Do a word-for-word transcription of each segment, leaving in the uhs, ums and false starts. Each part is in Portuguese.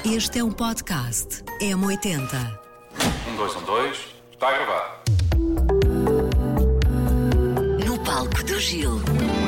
Este é um podcast M oitenta. Um, dois, um, dois. Está a gravar. No palco do Gil.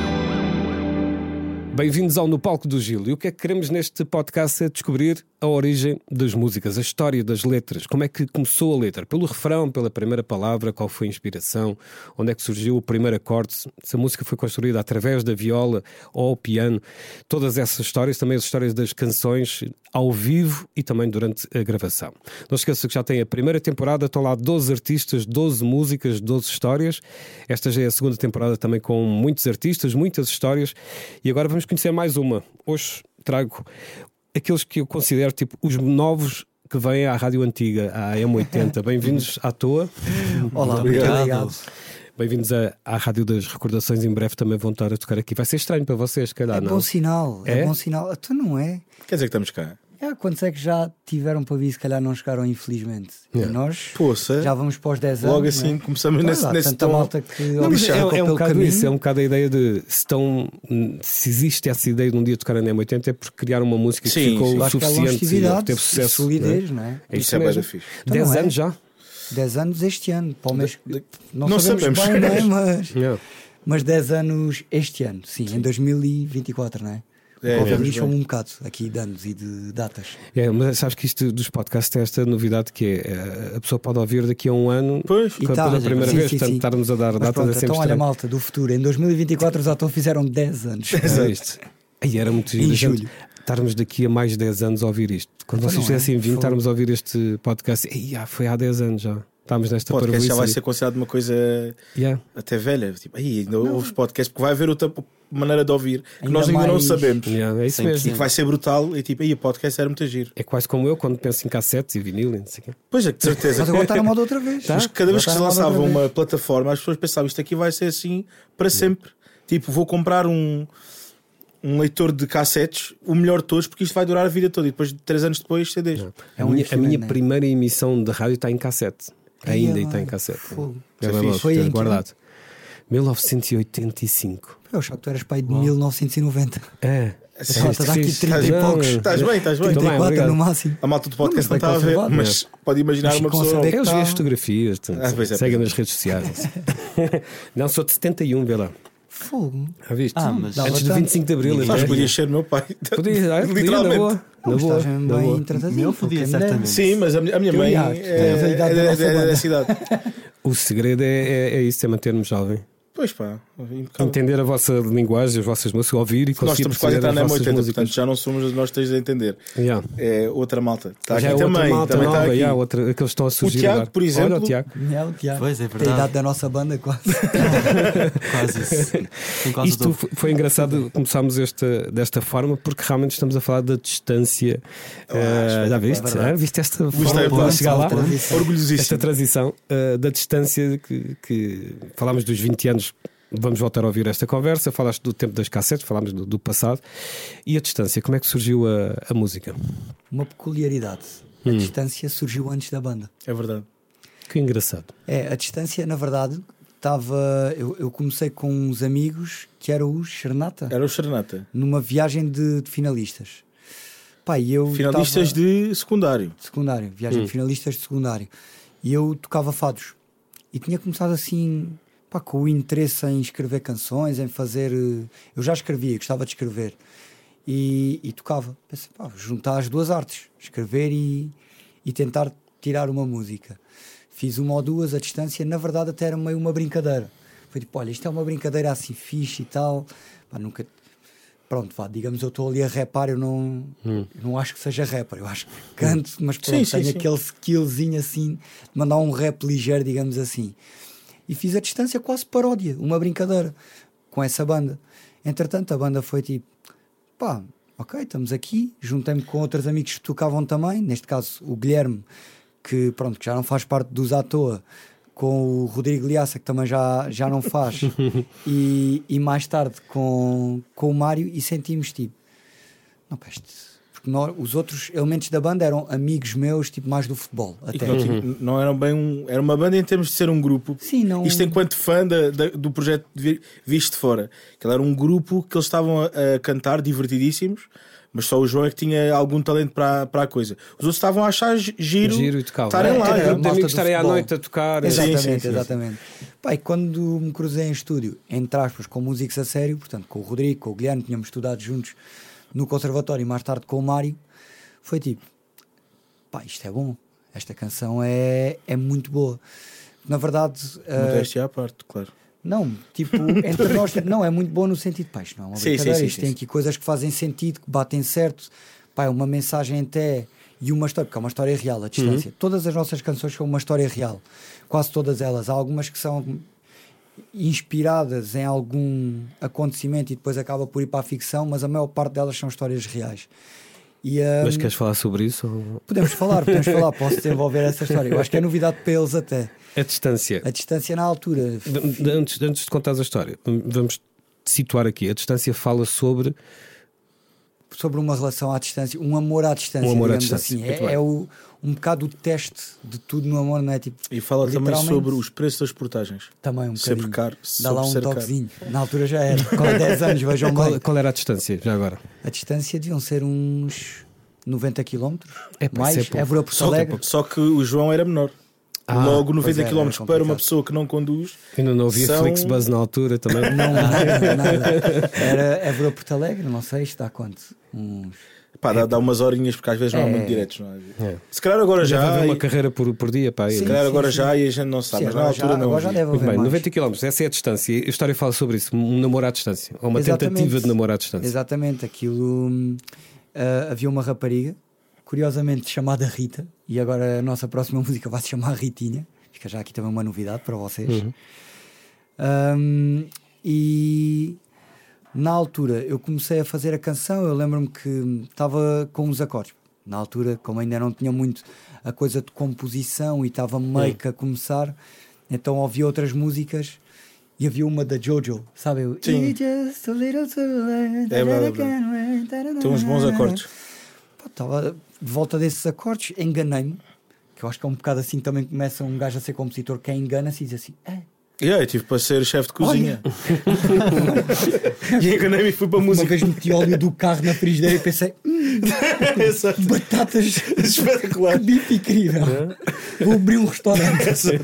Bem-vindos ao No Palco do Gil. E o que é que queremos neste podcast é descobrir a origem das músicas, a história das letras. Como é que começou a letra? Pelo refrão, pela primeira palavra, qual foi a inspiração, onde é que surgiu o primeiro acorde, se a música foi construída através da viola ou ao piano. Todas essas histórias, também as histórias das canções ao vivo e também durante a gravação. Não se esqueça que já tem a primeira temporada, estão lá doze artistas, doze músicas, doze histórias. Esta já é a segunda temporada também com muitos artistas, muitas histórias. E agora vamos conhecer mais uma. Hoje trago aqueles que eu considero tipo os novos que vêm à rádio antiga, à M oitenta. Bem-vindos à toa. Olá, obrigado. obrigado. Bem-vindos à, à Rádio das Recordações. Em breve também vão estar a tocar aqui. Vai ser estranho para vocês, se calhar, é não? Bom sinal, é? é bom sinal. Tu não é? Quer dizer que estamos cá? É, quantos é que já tiveram para vir, se calhar não chegaram, infelizmente. Yeah. E nós Poça, já vamos para os dez anos. logo assim né? começamos Pois nesse, há nesse tanta tom. malta que Não, mas é, é um pelo bocado caminho. isso, é um bocado a ideia de se, estão, se existe essa ideia de um dia tocar na M oitenta é porque criaram uma música que Sim, ficou sim. o Acho que é suficiente e longevidade, teve sucesso. solidez, não é? É Isso isso é bem mesmo. fixe. Então dez não é? anos já? dez anos este ano. Para o mês... De- de- Não, não sabemos, sabemos. bem, não é? Mas, Yeah. mas dez anos este ano, sim, em dois mil e vinte e quatro, não é? É, Houve vemos lixam bem. um bocado aqui de anos e de datas. É, mas sabes que isto dos podcasts tem esta novidade que é eh, a pessoa pode ouvir daqui a um ano Pois. pela, E tá, pela primeira sim, vez, sim, portanto sim. estarmos a dar Mas datas pronto, é sempre então olha, estranho. malta, do futuro, em dois mil e vinte e quatro já estão, fizeram dez anos. É isto. Aí era muito giro Em a gente julho. estarmos daqui a mais dez anos a ouvir isto. Quando Então vocês não é? fizessem vinte, Fogo. estarmos a ouvir este podcast, ei, ah, foi há dez anos já. Estamos nesta O podcast já vai parvoíce ser considerado uma coisa Yeah. até velha. Tipo, aí ainda ouves podcast, porque vai haver outra maneira de ouvir que Ainda nós ainda não mais- sabemos. Yeah, é isso E mesmo. que vai ser brutal. E tipo, aí o podcast era muito giro. É quase como eu quando penso em cassetes e vinil e não sei o quê. Pois é, de certeza. Mas agora está na moda outra vez. Tá. Mas cada vez que se Agora está na moda lançava outra uma vez. plataforma, as pessoas pensavam isto aqui vai ser assim para sempre. Tipo, vou comprar um, um leitor de cassetes, o melhor de todos, porque isto vai durar a vida toda. E depois, três anos depois, C Ds. É a, um minha, a investimento, minha né? primeira emissão de rádio está em cassete. Ai, Ainda é está em bem. cassete. Fogo. É Isso é bem fixe. Foi em que guardado. mil novecentos e oitenta e cinco. Eu achava que tu eras pai de mil novecentos e noventa. É. Sim, Malta, dá aqui fixe. trinta e Não, poucos. Estás bem, estás bem. Então, trinta e quatro obrigado. no máximo. A malta do podcast não Não, mas está a bem ver, conservado. mas pode imaginar Mas uma com pessoa. certeza. Eu vi Tá. as fotografias. portanto, Ah, pois é, segue pois é. nas redes sociais. Não, sou de setenta e um, vê lá. Fogo. Já viste? Ah, mas- Dá Antes de bastante. vinte e cinco de Abril. Sabes, até. podias ser meu pai. Podia, ah, podia, na Literalmente. boa. Na Não, boa. estás na boa. bem tratadinho. Meu podia, quem me dera. certamente. Sim, mas a minha, a minha Tu mãe já, é, tens a idade da é, nossa é- é banda. da cidade. O segredo é, é, é isso, é manter-me jovem. Pois pá, impecável. Entender a vossa linguagem, as vossas músicas, ouvir e Nós conseguir estamos quase a perceber entrar na as vossas M oitenta, músicas. portanto já não somos nós três a entender. Yeah. É outra malta. Está Já aqui é outra também. malta também nova, está aqui. yeah, outra, aqueles que estão a O surgir Tiago, agora. por exemplo. Olha o Tiago. É o Tiago. Pois, é Tem a verdade. idade da nossa banda quase. Quase isso. Tem quase Isto o dobro. foi- foi engraçado começarmos esta, desta forma porque realmente estamos a falar da distância. Eh, já viste? verdade. Ah, viste esta Gostei, forma pá. de chegar lá? Transição. Orgulhosíssimo. Esta transição eh, da distância que, que falámos dos vinte anos. Vamos voltar a ouvir esta conversa. Falaste do tempo das cassetes, falámos do, do passado. E a distância, como é que surgiu a, a música? Uma peculiaridade. A distância surgiu antes da banda. É verdade. Que engraçado. É, a distância, na verdade, estava. Eu, eu comecei com uns amigos que eram os Xernata, Era o Serenata. numa viagem de, de finalistas. Pá, e eu Finalistas tava- de secundário. de secundário, viagem de finalistas de secundário. E eu tocava fados. E tinha começado assim, pá, com o interesse em escrever canções, em fazer. eh, Eu já escrevia, gostava de escrever. E, e tocava. Pensei, pá, juntar as duas artes, escrever e, e tentar tirar uma música. Fiz uma ou duas à distância, na verdade até era meio uma brincadeira. Foi tipo, olha, isto é uma brincadeira assim fixe e tal. Pá, nunca. Pronto, vá, digamos, eu estou ali a rapar, eu não, eu não acho que seja rapper, eu acho que canto, mas pronto, Sim, sim, tenho sim. aquele skillzinho assim, de mandar um rap ligeiro, digamos assim. E fiz a distância quase paródia, uma brincadeira, com essa banda. Entretanto, a banda foi tipo, pá, ok, estamos aqui, juntei-me com outros amigos que tocavam também, neste caso o Guilherme, que pronto, que já não faz parte dos à toa, com o Rodrigo Liaça, que também já, já não faz, e, e mais tarde com, com o Mário, e sentimos tipo, não, pá, isto, porque nós, os outros elementos da banda eram amigos meus, tipo mais do futebol, E que até. não, tinha- não eram bem um. Era uma banda em termos de ser um grupo. Sim, não... Isto enquanto fã da- da- do projeto vi- visto de fora. Que ele era um grupo que eles estavam a, a cantar, divertidíssimos, Mas só o João é que tinha algum talento para, para a coisa. Os outros estavam a achar gi- giro, Giro e tocava. estarem lá. É, é. é, Tem amigos do estarem à futebol. noite a tocar. Exatamente, Sim, sim, sim. exatamente. Pá, e quando me cruzei em estúdio, entre aspas, com músicos a sério, portanto, com o Rodrigo, com o Guilherme, tínhamos estudado juntos no conservatório e mais tarde com o Mário, foi tipo, pá, isto é bom, esta canção é, é muito boa. Na verdade, uh, Modéstia à parte, claro. não, tipo, entre nós, tipo, não, é muito bom no sentido, pá, isto não é uma Sim, brincadeira, sim, sim, isto sim, tem sim. aqui coisas que fazem sentido, que batem certo, pá, é uma mensagem até, e uma história, porque é uma história real, a distância. Uhum. Todas as nossas canções são uma história real, quase todas elas. Há algumas que são inspiradas em algum acontecimento e depois acaba por ir para a ficção, mas a maior parte delas são histórias reais. E, um, Mas queres falar sobre isso? Ou... podemos falar, podemos falar, posso desenvolver essa história. Eu acho que é novidade para eles até. A distância. A distância na altura. De- de- Antes, antes de contares a história, vamos situar aqui. A distância fala sobre Sobre uma relação à distância, um amor à distância, Um amor à digamos distância, assim. muito É, bem. é o, um bocado o teste de tudo no amor, não é? Tipo, E fala também literalmente, sobre os preços das portagens. também um Sempre bocadinho. caro. Dá lá sobre um ser caro. toquezinho. Na altura já era. Com dez anos, vejam qual, bem. qual era a distância, já agora? A distância deviam ser uns noventa quilómetros. Epá, Mais, isso é pouco. Évora Porto Só que, Alegre. só que o João era menor. Ah, Logo pois noventa é, era quilómetros para complicado. uma pessoa que não conduz. Ainda não havia São- Flixbus na altura também. Não, nada, nada. Era Évora Porto Alegre, não sei, isto dá quanto? Uns. Pá, dá, dá umas horinhas porque às vezes não há É. muito diretos. Não é? É. Se calhar agora Já já. haver uma e- carreira por, por dia, pá. Se aí. calhar sim, agora sim. já e a gente não sabe, Sim, mas na agora altura já, não. agora já havia. deve Muito haver bem, mais. noventa quilómetros, essa é a distância. A história fala sobre isso, um namoro à distância, ou uma Exatamente. tentativa de namoro à distância. Exatamente, aquilo. hum, ah, havia uma rapariga, curiosamente chamada Rita, e agora a nossa próxima música vai se chamar Ritinha. Fica já aqui também uma novidade para vocês. Uhum. Hum, e na altura eu comecei a fazer a canção. Eu lembro-me que estava com os acordes. Na altura, como ainda não tinha muito a coisa de composição e estava meio que a começar, então ouvi outras músicas. E havia uma da Jojo, sabe? Eu, Sim. "It's just a little too late, É verdade, é Tem uns bons acordes. Pá, estava de volta desses acordes, enganei-me. Que eu acho que é um bocado assim também começa um gajo a ser compositor que engana-se e diz assim: é, Yeah, eu tive para ser chefe de cozinha. E enganei-me e fui para a uma música. vez meti óleo do carro na frigideira e pensei: hum, Exato. batatas, Espetacular. que bife incrível, vou abrir um restaurante.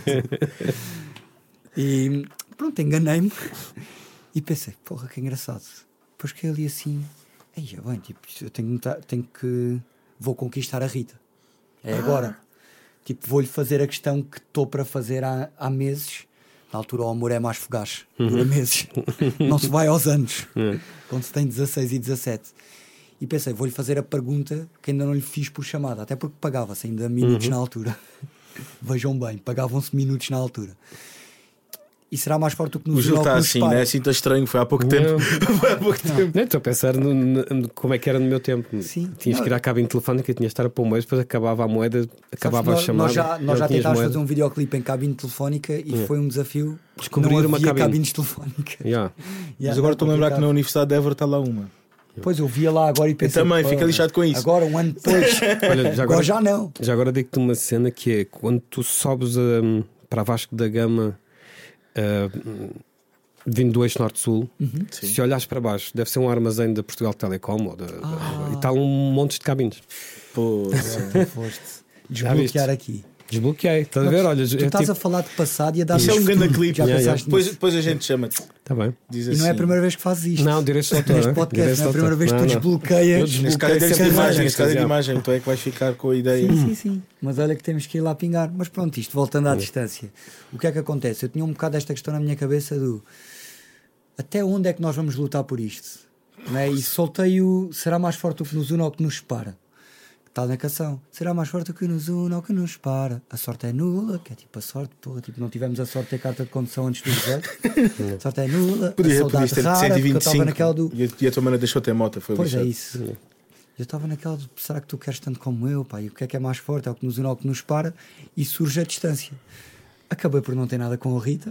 E pronto, enganei-me e pensei: porra, que engraçado. Depois que ali assim, aí já bem, tipo, eu tenho, muita- tenho que. Vou conquistar a Rita. É agora. Tipo, vou-lhe fazer a questão que estou para fazer há, há meses. Na altura o amor é mais fugaz, dura meses. Não se vai aos anos. Quando se tem dezasseis e dezassete. E pensei, vou-lhe fazer a pergunta que ainda não lhe fiz por chamada, até porque pagava-se ainda minutos na altura. Vejam bem, pagavam-se minutos na altura. E será mais forte do que nos O Gil ou que está nos assim, separa. não é assim tão estranho. Foi há pouco tempo. Foi há pouco tempo. Não, estou a pensar no, no- como é que era no meu tempo. Sim. Tinhas que ir à cabine telefónica, tinhas de estar a pôr um mês, depois acabava a moeda, acabava nós, a chamada. Nós já, nós já tinhas tentámos moeda. fazer um videoclipe em cabine telefónica e foi um desafio. Descobrir não uma havia cabine. cabines telefónicas. Yeah. Mas agora estou a lembrar que na Universidade de Évora está lá uma. Pois eu via lá agora e pensei. também, pá, fica lixado com isso. Agora, um ano depois. Olha, já agora agora, já não. já agora digo-te uma cena que é quando tu sobes hum, para a Vasco da Gama, hum, vindo do eixo norte-sul, se olhares para baixo, deve ser um armazém da Portugal Telecom ou da, da- e está um monte de cabines. Pô, Tu foste Já desbloquear aqui. Desbloqueei, estás a ver? Olha, Tu é estás tipo- a falar de passado e a dar isso é um grande clipe. Já Yeah, yeah. pensaste Depois, nisso? depois a gente chama-te. Tá bem. Diz E assim. não é a primeira vez que fazes isto. Não, direitos de autor. Neste né? podcast, Direitos não é a de primeira autor. vez que tu Não, não. desbloqueias. Eu Neste desbloqueio caso de sempre imagem, imagens, neste caso de yeah. imagem, tu é que vais ficar com a ideia. Sim, sim, sim. Mas olha que temos que ir lá pingar. Mas pronto, isto voltando à distância. O que é que acontece? Eu tinha um bocado esta questão na minha cabeça do até onde é que nós vamos lutar por isto? Não é? E soltei o será mais forte o que nos une ou o que nos separa. Está na canção. Será mais forte o que nos une ou o que nos separa. A sorte é nula, que é tipo a sorte, porra, tipo, não tivemos a sorte de ter carta de condução antes do dezoito. A sorte é nula. Podia, a saudade podias ter rara, cento e porque eu vinte e estava cinco naquela do. e a- e a tua mana deixou ter moto. Foi Pois é lixado. isso. Eu estava naquela de será que tu queres tanto como eu, pá? E o que é que é mais forte? É o que nos une ou o que nos para? E surge a distância. Acabei por não ter nada com a Rita.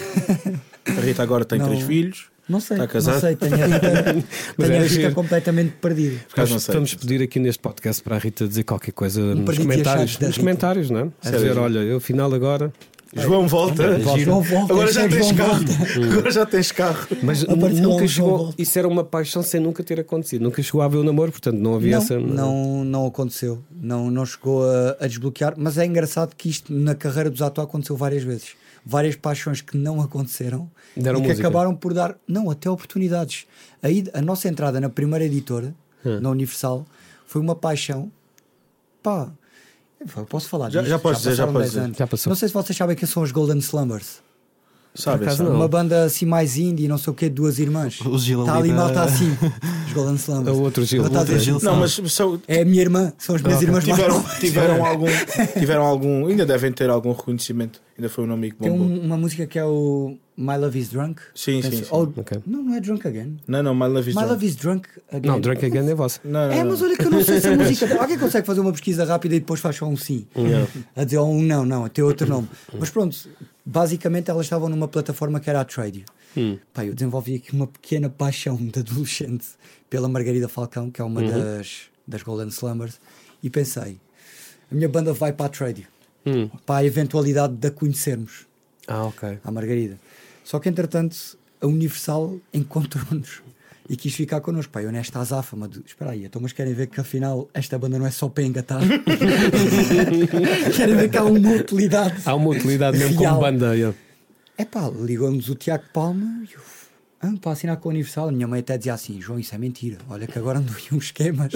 A Rita agora tem Não. três filhos. Não sei, Está casado? não sei, tenho a Rita, Mas tenho a era Rita giro. completamente perdida. Por acaso não Vamos, sei. vamos pedir aqui neste podcast para a Rita dizer qualquer coisa nos perdi de comentários, achados da nos Rita. comentários, não é? A Sério? dizer, olha, eu afinal agora João volta. João volta. Agora já hashtag tens João carro. volta. Agora já tens carro. Mas Apareceu lá nunca um chegou. João Volta. Isso era uma paixão sem nunca ter acontecido. Nunca chegou a haver o namoro, portanto não havia Não, essa. não, não aconteceu. Não, não chegou a, a desbloquear. Mas é engraçado que isto na carreira dos atores aconteceu várias vezes. Várias paixões que não aconteceram Deram e que música. acabaram por dar, não, até oportunidades. Aí, a nossa entrada na primeira editora, Hum. na Universal, foi uma paixão. Pá, eu posso falar Já- disto? já podes dizer, já passaram podes dez dizer. anos. Já passou. Não sei se vocês sabem quem são os Golden Slumbers. Sabes? acaso sabe? não. Uma banda assim mais indie, não sei o quê, de duas irmãs. O Gil Está ali ali da- malta assim. Os Golden Slumbers. O outro Gil. Ele está a O outro dizer, Gil. Não, mas são, é a minha irmã, são as minhas irmãs mais tiveram, novas. tiveram, algum, tiveram algum. Ainda devem ter algum reconhecimento. Ainda foi um nome que Tem bombou. um- uma música que é o My Love is Drunk. Sim, sim, Penso- sim. ou- Ok. Não, não é Drunk Again. Não, não, My Love is My Drunk. Love is Drunk Again. Não, Drunk Again é vossa. Não, não, É, não. mas olha que eu não sei se a música. Alguém consegue fazer uma pesquisa rápida e depois faz só um sim. A dizer um não, não, tem outro nome. Mas pronto, basicamente elas estavam numa plataforma que era a Tradio. Hum. Pá, eu desenvolvi aqui uma pequena paixão de adolescente pela Margarida Falcão, que é uma das, das Golden Slumbers, e pensei: a minha banda vai para a Tradio, Hum. para a eventualidade de a conhecermos, Ah, ok. a Margarida. Só que entretanto a Universal encontrou-nos e quis ficar connosco. Pá, eu nesta azáfama de espera aí, então, mas querem ver que afinal esta banda não é só para engatar? Querem ver que há uma utilidade? Há uma utilidade mesmo Real. como banda. yeah. É pá, ligou-nos o Tiago Palma e eu, ah, para assinar com a Universal. A minha mãe até dizia assim: João, isso é mentira. Olha que agora andam aí uns esquemas.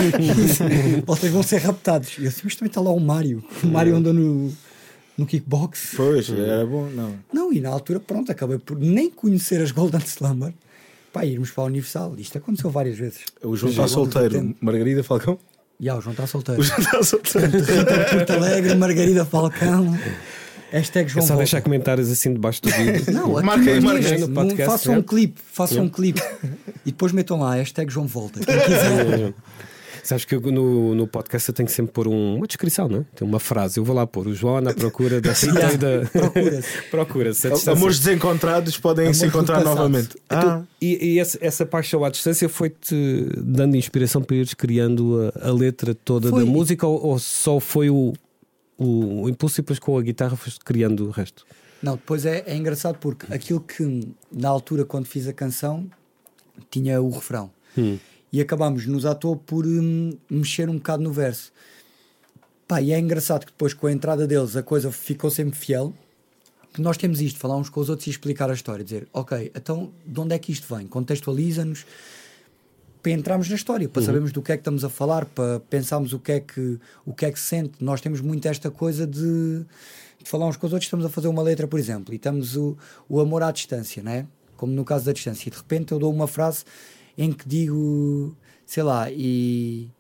Vocês vão ser raptados. E eu assim: mas também está lá o Mário. O Mário andou no, no kickbox. Pois, era bom. Não. Não, e na altura, pronto, acabei por nem conhecer as Golden Slumber. Pá, irmos para a Universal. Isto aconteceu várias vezes. O João Ao está longo do solteiro. tempo. Margarida Falcão? E ah, o João está solteiro. O João está solteiro. Rita de Porto Alegre, Margarida Falcão. Hashtag É João só Volta. deixar comentários assim debaixo do vídeo. Não, aqui Marca aí, no marca aí texto, no podcast, façam é. um clipe, façam um clipe e depois metam lá hashtag João Volta. Quem quiser. Sabes que eu, no, no podcast eu tenho que sempre pôr um- uma descrição, não é? Tem uma frase. Eu vou lá pôr o João na procura da Rita e da. Procura-se. Procura-se. a distância. Amores desencontrados podem Amores se encontrar do passado. novamente. Ah, E, e essa, essa paixão à distância foi-te dando inspiração para ires criando a, a letra toda Foi. da música ou, ou só foi o, o, o impulso e depois com a guitarra foste criando o resto? Não, depois é, é engraçado porque aquilo que na altura, quando fiz a canção, tinha o refrão. Hum. E acabámos nos à toa por hum, mexer um bocado no verso. Pá, e é engraçado que depois com a entrada deles a coisa ficou sempre fiel. Que nós temos isto, falar uns com os outros e explicar a história, dizer, ok, então de onde é que isto vem? Contextualiza-nos para entrarmos na história, para sabermos do que é que estamos a falar, para pensarmos o que é que, o que, é que se sente. Nós temos muito esta coisa de, de falar uns com os outros, estamos a fazer uma letra, por exemplo, e estamos o, o amor à distância, não é? Como no caso da distância, e de repente eu dou uma frase em que digo, sei lá, e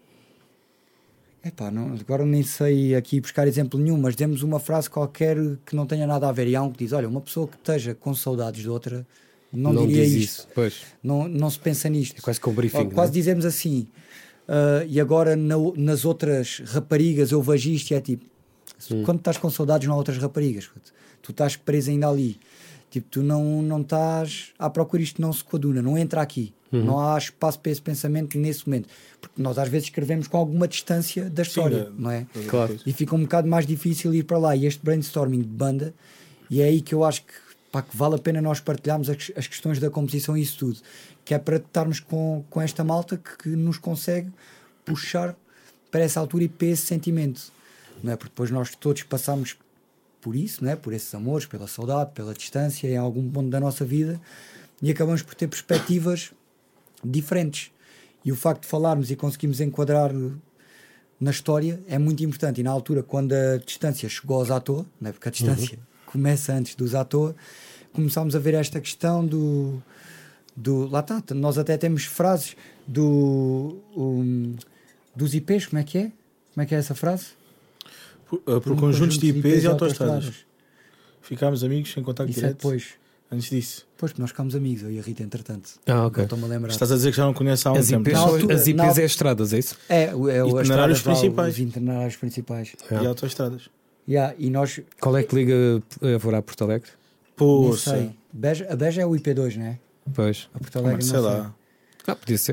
epá, não, agora nem sei aqui buscar exemplo nenhum, mas demos uma frase qualquer que não tenha nada a ver, e há um que diz, olha, uma pessoa que esteja com saudades de outra não, diria diz isto, isso. Pois. não, não se pensa nisto. É quase que um briefing. Ou quase não é? dizemos assim, ah, e agora na- nas outras raparigas eu vejo isto e é tipo, quando estás com saudades não há outras raparigas, puto. Tu estás preso ainda ali, tipo, tu não, não estás à procura, isto não se coaduna, não entra aqui, não há espaço para esse pensamento nesse momento, porque nós às vezes escrevemos com alguma distância da história, Sim, não é? Claro. E fica um bocado mais difícil ir para lá, e este brainstorming de banda, e é aí que eu acho que, pá, que vale a pena nós partilharmos as, as questões da composição e isso tudo, que é para estarmos com, com esta malta que, que nos consegue puxar para essa altura e para esse sentimento, não é? Porque depois nós todos passamos por isso, não é? Por esses amores, pela saudade, pela distância em algum ponto da nossa vida, e acabamos por ter perspectivas diferentes, e o facto de falarmos e conseguirmos enquadrar na história é muito importante. E na altura, quando a distância chegou aos à toa, não é? Porque a distância começa antes dos à toa, começámos a ver esta questão do, do lá está, nós até temos frases do um, dos I Ps, como é que é? Como é que é essa frase? por, uh, por um conjuntos de I Ps e autoestradas. autoestradas. Ficámos amigos sem contacto Isso é direto. depois. Antes disso. Depois, porque nós ficámos amigos, eu e a Rita, entretanto. Ah, ok. Eu Estou-me a lembrar. Estás a dizer que já não conheces há um As tempo. I Ps, Na são- altura- as I Ps na- é estradas, é isso? É, o- é o- as Itinerários estradas lá, principais. os itinerários principais. E autoestradas. Yeah, e nós, Qual é que liga a Vorá a Porto Alegre? não Poxa. sei. Beja, a Beja é o I P dois, não é? Pois. A Porto Ah, Alegre, mas não sei sei. lá. Ah, podia ser.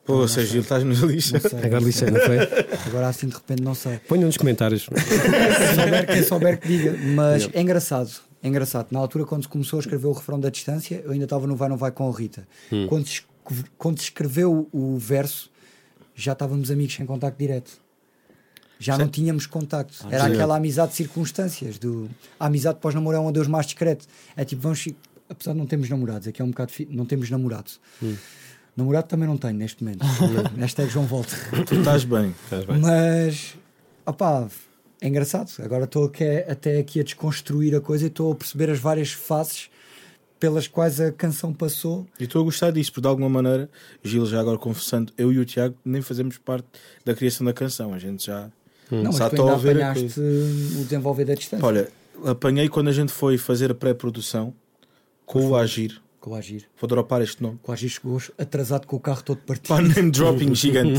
Pô, Não seja, sei. estás nos lixo. Não sei, Agora não lixei, sei. não foi? Agora assim de repente não sei. Ponham nos comentários. Quem souber, quem souber que diga. Mas é engraçado. É engraçado. Na altura, quando se começou a escrever o refrão da Distância, eu ainda estava no Vai Não Vai com a Rita. Hum. Quando, se, escre- quando se escreveu o verso, já estávamos amigos sem contacto direto. Já não tínhamos contacto. Era aquela amizade de circunstâncias. Do... A amizade pós-namoro é um adeus mais discreto. É tipo, vamos. Apesar de não termos namorados, aqui é um bocado. Fi... Não temos namorado. Hum. Namorado também não tenho neste momento. Hashtag João Volta. Tu estás bem. Estás bem. Mas, opá, é engraçado. Agora estou aqui, até aqui a desconstruir a coisa e estou a perceber as várias faces pelas quais a canção passou. E estou a gostar disso, porque de alguma maneira, Gil, já agora confessando, eu e o Tiago nem fazemos parte da criação da canção. A gente já Não, mas está tu a ainda ouvir a apanhaste coisa. o desenvolver da distância. Olha, apanhei quando a gente foi fazer a pré-produção com o Agir. Com o Agir. Vou dropar este nome. Com o Agir chegou atrasado com o carro todo partido. Pá, name dropping gigante.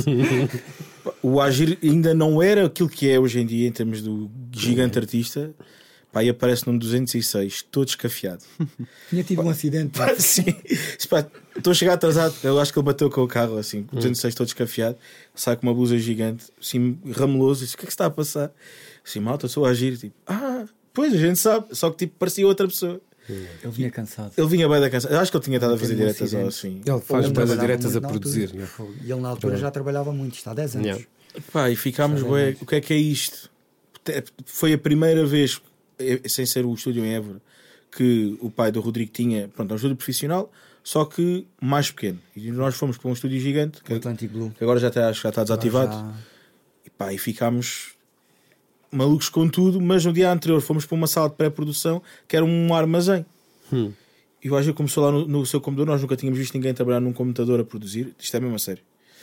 O Agir ainda não era aquilo que é hoje em dia em termos do gigante artista. Pá, e aparece num duzentos e seis, todo escafiado. Tinha tido um acidente. Pá, sim. Pá, estou a chegar atrasado. Eu acho que ele bateu com o carro assim, o duzentos e seis todo escafiado. Sai com uma blusa gigante, assim, rameloso. Disse, o que é que se está a passar? Assim, malta, sou a Agir. Tipo, ah, pois a gente sabe. Só que tipo, parecia outra pessoa. Ele vinha cansado. Ele vinha bem da canção. Eu acho que ele tinha estado a fazer Teve um diretas ou acidente. assim. Ele faz Ele coisas trabalhava diretas muito a na produzir. altura. Né? E ele na altura já trabalhava muito, está há dez anos. Yeah. Pá, e ficámos, Sabe bué, mais. o que é que é isto? Te- Foi a primeira vez, eh, sem ser o estúdio em Évora, que o pai do Rodrigo tinha, pronto, um estúdio profissional, só que mais pequeno. E nós fomos para um estúdio gigante, O que Atlantic Blue. que agora já está, acho que já está desativado. Já- E, pá, e ficámos malucos com tudo, mas no dia anterior fomos para uma sala de pré-produção que era um armazém. Hum. E o Agir começou lá no, no seu computador. Nós nunca tínhamos visto ninguém trabalhar num computador a produzir. Isto é mesmo a sério.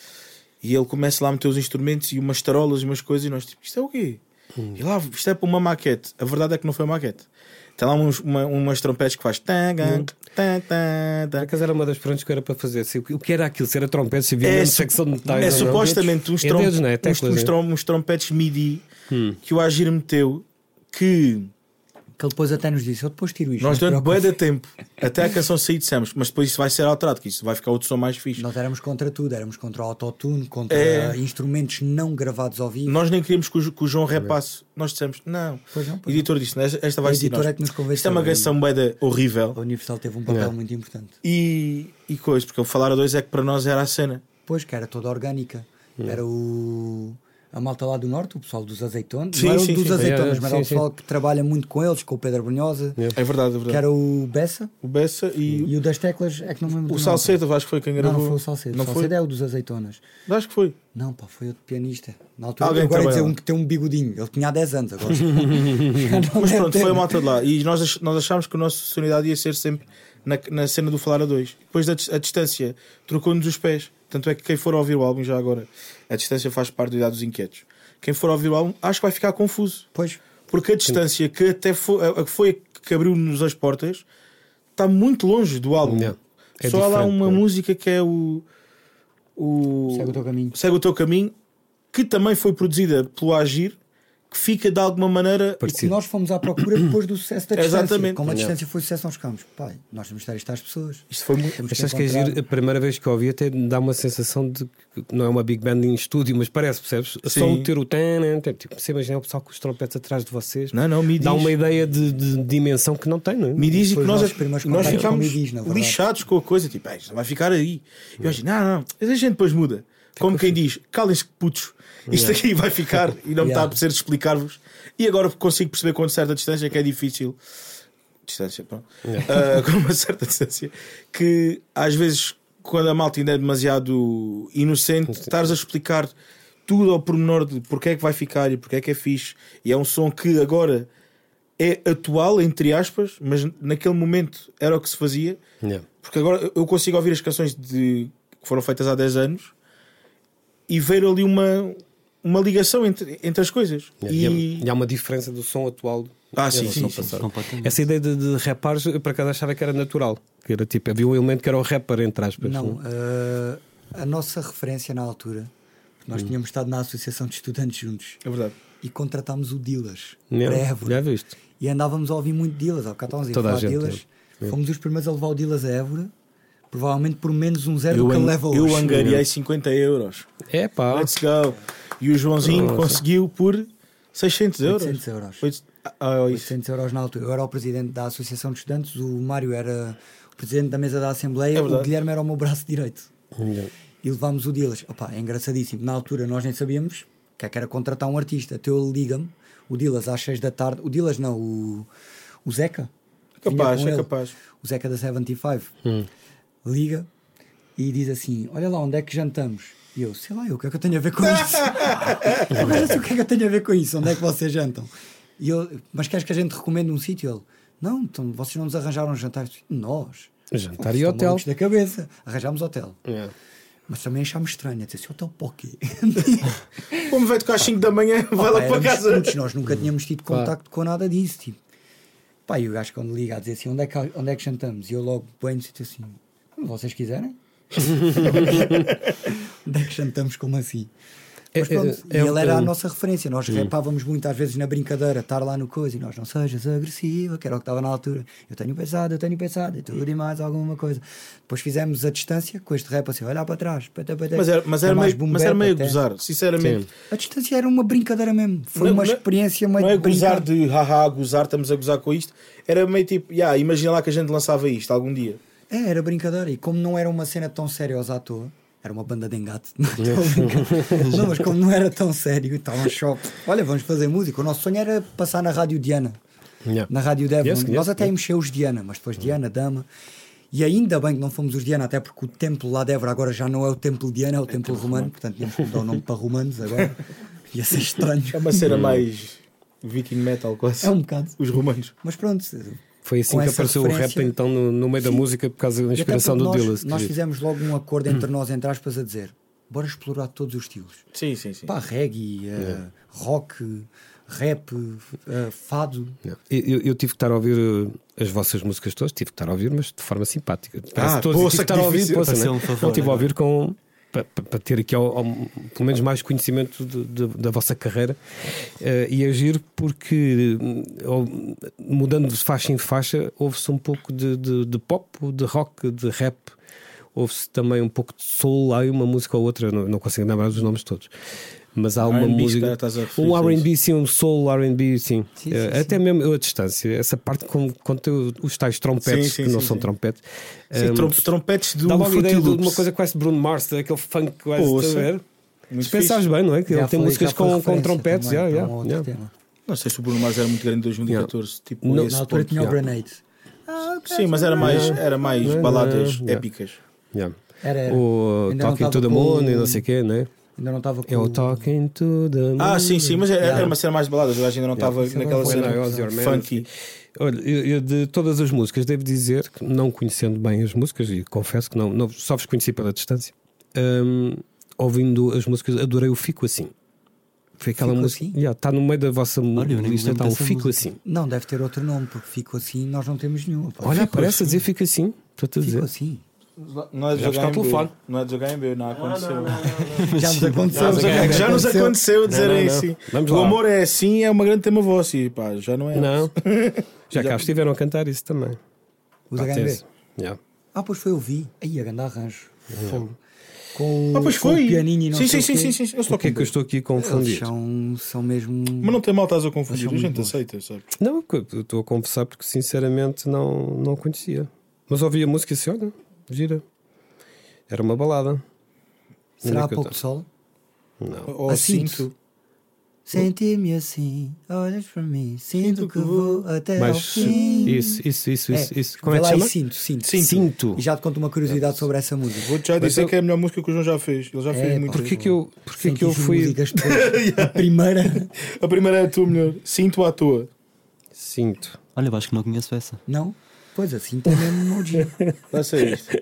E ele começa lá a meter os instrumentos e umas tarolas e umas coisas. E nós, tipo, isto é o quê? Hum. E lá, isto é para uma maquete. A verdade é que não foi uma maquete. Tem lá uns, uma, umas trompetes que faz. Tan, tan, tan, tan, Por tan. acaso era uma das perguntas que era para fazer. Se, o que era aquilo? Se era trompete, se havia É, mesmo su- secção de metais. é ou não? supostamente uns, É trom dedos, não é? uns, Teclas, uns, né? trom uns trompetes MIDI Hum. que o Agir meteu. Que Que ele depois até nos disse: eu depois tiro isto. nós não se durante bué preocupe. de tempo, até a canção sair, dissemos, mas depois isso vai ser alterado, que isso vai ficar outro som mais fixe. Nós éramos contra tudo, éramos contra o autotune, contra É. instrumentos não gravados ao vivo. Nós nem queríamos que o, que o João repasse. Nós dissemos, não. Pois não, O pois editor disse, esta, esta vai O ser. editor nós. é que nos convenceu. Isto é uma canção bué de horrível. A Universal teve um papel Yeah. muito importante. E, e coisa, porque o Falar a Dois é que para nós era a cena. Pois, que era toda orgânica. Era o... a malta lá do Norte, o pessoal dos azeitonas. Sim, não era o sim, dos sim. azeitonas, É, mas era o sim, pessoal que trabalha muito com eles, com o Pedro Brunhosa, Yeah. É verdade, é que verdade. era o Bessa. O Bessa e, E o das teclas é que não me lembro o do nome. Salcedo, acho que foi quem Não, gravou. não foi o Salcedo. Não o foi? Salcedo é o dos azeitonas. Acho que foi. Não, pá, foi outro pianista. Na altura, Alguém agora ia dizer trabalhava. um que tem um bigodinho. Ele tinha há dez anos agora. Mas pronto, foi a malta de lá. E nós, ach- nós achámos que a nossa sonoridade ia ser sempre na, na cena do Falar a Dois. Depois da dis- a distância trocou-nos os pés. Tanto é que quem for ouvir o álbum, já agora, a distância faz parte do Idade dos Inquietos. Quem for ouvir o álbum, acho que vai ficar confuso. Pois, Porque a distância que até foi, a que foi a que abriu-nos as portas está muito longe do álbum. Yeah. É Só há lá diferente, uma não é? música que é o, o segue o teu caminho. Segue o Teu Caminho, que também foi produzida pelo Agir, que fica de alguma maneira. E que nós fomos à procura depois do sucesso da distância. Exatamente. Como a Yeah. distância foi sucesso, nós ficámos. Pai, nós temos de dar isto às pessoas. Isto foi muito. Temos Achas que é encontrar- giro? A primeira vez que eu ouvi até me dá uma sensação de que não é uma big band em estúdio, mas parece, percebes? Só Sim. o ter o tan, tan, tipo, você imagina o pessoal com os trompetes atrás de vocês. Não, não, me diz. Dá uma ideia de, de dimensão que não tem, não é? Me diz e Foi que os nós, nossos primeiros nós contactos ficámos com midis, na verdade. lixados com a coisa. Tipo, "Ah, isto não vai ficar aí." E eu acho, não, não, a gente depois muda. Como quem diz, calem-se que putos, isto aqui vai ficar e não me está a Yeah. apetecer de explicar-vos. E agora consigo perceber com certa distância que é difícil. Distância, pronto. Ah, com uma certa distância. Que às vezes, quando a malta ainda é demasiado inocente, estares a explicar tudo ao pormenor de porque é que vai ficar e porque é que é fixe. E é um som que agora é atual, entre aspas, mas naquele momento era o que se fazia. Yeah. Porque agora eu consigo ouvir as canções de, que foram feitas há dez anos e ver ali uma, uma ligação entre, entre as coisas. E, há- E... e há uma diferença do som atual. Ah, e sim, do sim, som sim, passado. completamente. Essa ideia de, de rapares, eu por acaso achava que era natural. Que era tipo, havia um elemento que era o rapper, entre aspas. Não, uh, a nossa referência na altura, nós tínhamos estado na Associação de Estudantes juntos É verdade. e contratámos o Dilas Não, para Évora. já viste? E andávamos a ouvir muito Dilas. Ao bocado estávamos a Toda a falar gente, Dilas. Fomos os primeiros a levar o Dilas a Évora provavelmente por menos um zero Eu, do que ele an- leva hoje. eu angariei cinquenta euros. É pá. Let's go. E o Joãozinho Nossa. conseguiu por seiscentos euros. oitocentos euros. Oito- Ah, isso. oitocentos euros na altura. Eu era o presidente da Associação de Estudantes, o Mário era o presidente da mesa da Assembleia, É o verdade. Guilherme era o meu braço direito. Yeah. E levámos o Dilas. Opa, é engraçadíssimo. Na altura nós nem sabíamos o que é que era contratar um artista. Até ele liga-me, o Dilas às seis da tarde. O Dilas não, o, o Zeca. Vinha Capaz, com é ele. capaz. O Zeca da setenta e cinco. Hum. Liga e diz assim: olha lá, onde é que jantamos? E eu, sei lá, eu, o que é que eu tenho a ver com isso? Eu não sei o que é que eu tenho a ver com isso, onde é que vocês jantam? E eu, mas queres que a gente recomende um sítio? Ele, não, então vocês não nos arranjaram um jantar. Nós, Jantar Vocês e estão hotel. malucos da cabeça. Arranjámos hotel. Yeah. Mas também achámos estranho. Disse assim, hotel para o quê? Como vai tocar às cinco da manhã, vai Pá, logo para éramos casa. putos, nós nunca tínhamos tido Claro. contacto com nada disso. Tipo. Pá, e o gajo quando liga a dizer assim, onde é que, onde é que jantamos? E eu logo bem disse assim, como vocês quiserem. Onde é que jantamos como assim? Mas É- pronto, é- e é ele um- era é a um- nossa referência. Nós repávamos muito às vezes na brincadeira, estar lá no coisa, e nós não sejas agressiva, que era o que estava na altura. Eu tenho pensado, eu tenho pensado, e tudo e mais alguma coisa. Depois fizemos a distância com este rap assim, olhar para trás. Pata, pata, Mas era, mas que é era mais meio, boom mas era bap meio até. gozar, sinceramente. Sim. A distância era uma brincadeira mesmo. Foi Não- uma não- experiência meio Não é de brincar. gozar de haha, gozar, estamos a gozar com isto. Era meio tipo, yeah, imagina lá que a gente lançava isto algum dia. É, era brincadeira. E como não era uma cena tão seriosa à toa, era uma banda de engate. Não, estou a brincar. Não, mas como não era tão sério, estava um choque. Olha, vamos fazer música. O nosso sonho era passar na Rádio Diana, Yeah. na Rádio Devon. Yes, Nós yes, até yes. íamos ser os Diana, mas depois Diana, Dama. E ainda bem que não fomos os Diana, até porque o templo lá de Évora agora já não é o templo Diana, é o templo romano. Portanto, tínhamos que mudar o nome para romanos agora. Ia ser estranho. É uma cena mais viking metal, quase. É um bocado. Os romanos. Mas pronto. Foi assim Com que essa apareceu o rap referência- então no, no meio da Sim. música por causa da E até inspiração porque do nós, Dillas. nós fizemos logo um acordo entre nós, entre aspas, a dizer bora explorar todos os estilos. Sim, sim, sim. Pá, reggae, eh, rock, rap, eh, fado. Não. Eu, eu tive que estar a ouvir uh, as vossas músicas todas, tive que estar a ouvir, mas de forma simpática. Parece Ah, todos tive poça, que estar que a ouvir, difícil. poça, Pareceu né? um favor, Não tive a é. ouvir com. Para ter aqui ao, ao- pelo menos mais conhecimento de- de- da vossa carreira. Eh, e agir porque hum, ao- mudando de faixa em faixa, houve-se um pouco de, de, de pop, de rock, de rap, houve-se também um pouco de soul, há aí uma música ou outra, não, não consigo lembrar dos nomes todos. Mas há uma R and B, se música, calhar estás a referir um a R and isso. B, sim, um soul R and B, sim. Sim, Eh, sim, Até mesmo eu a distância, essa parte com, com teu- os tais trompetes, Sim, sim, que não sim, são sim. trompetes. Sim, Hum, trom- trompetes do dá logo a ideia Fruity de Loops. uma coisa quase Bruno Mars, daquele funk quase, Poça. estás a ver? Muito Se pensares fixe. bem, não é? Que Já ele tem foi- músicas já foi com, com referência trompetes, também já, para já, um outro já. tema. Não sei se o Bruno Mars era muito grande em dois mil e catorze. Tipo, Não, esse Na altura ponto. tinha o Yeah. Grenade. Sim, mas era mais, era mais Yeah. baladas Yeah. épicas. Yeah. Era, era. O Ainda não Talking to estava the com Moon o- e não sei o quê, não é? Ainda não estava com É o Talking to the Moon. Ah, sim, sim, mas era, Yeah. era uma cena mais baladas. Eu acho que ainda não estava Isso naquela agora foi cena When I Was Your Man. funky. Olha, eu, eu de todas as músicas, devo dizer que, não conhecendo bem as músicas, e confesso que não, não só vos conheci pela distância, hum, ouvindo as músicas, adorei o Fico Assim. Foi aquela Fico música. Assim? Yeah, está no meio da vossa Olha, eu nem me lista, lembro está um dessa Fico música. Assim. Não, deve ter outro nome, porque fico assim, nós não temos nenhum. pá. Olha, Fico parece a assim. dizer Fico Assim. Estou-te a Fico dizer. assim. Não é de Já buscar jogar o em B. telefone. Não é de jogar em B, não aconteceu. Já nos aconteceu. Não, É que já nos aconteceu dizerem não, não. assim. Vamos O lá. amor é assim, é uma grande tema vosso. E pá, já não é. Não. Já cá estiveram a cantar isso também. Os Ah, H M B. tens. Yeah. Ah, pois foi, eu vi. Aí, a grande arranjo. Fogo. Com, Ah, pois com foi. o pianinho e não Sim, sei sim, o sim, quê. sim, sim. Eu estou O que é que eu estou aqui a confundir? Eles são, são mesmo. Mas não tem mal, estás a confundir. Eles A são gente muito bons. aceita, sabes? Não, eu estou a confessar porque sinceramente não, não conhecia. Mas ouvi a música e disse: olha, gira. Era uma balada. Será Onde é a que eu pouco tô? sol? Não. Ou Assim, sinto. Sentir-me assim, olhas para mim, sinto que vou até ao Mas fim. isso, isso, isso, isso, É, isso. Como é vê que lá chama? e sinto, sinto. Sinto. Sinto. E já te conto uma curiosidade sobre essa música. Vou-te já Mas dizer eu- que é a melhor música que o João já fez. Ele já É, fez muito. Porquê que eu, porquê que eu Sentiste fui. músicas todas. A primeira. A primeira é a tua melhor. Sinto à toa. Sinto. Olha, eu acho que não conheço essa. Não? Pois assim tem mesmo emoji. Vai ser isto.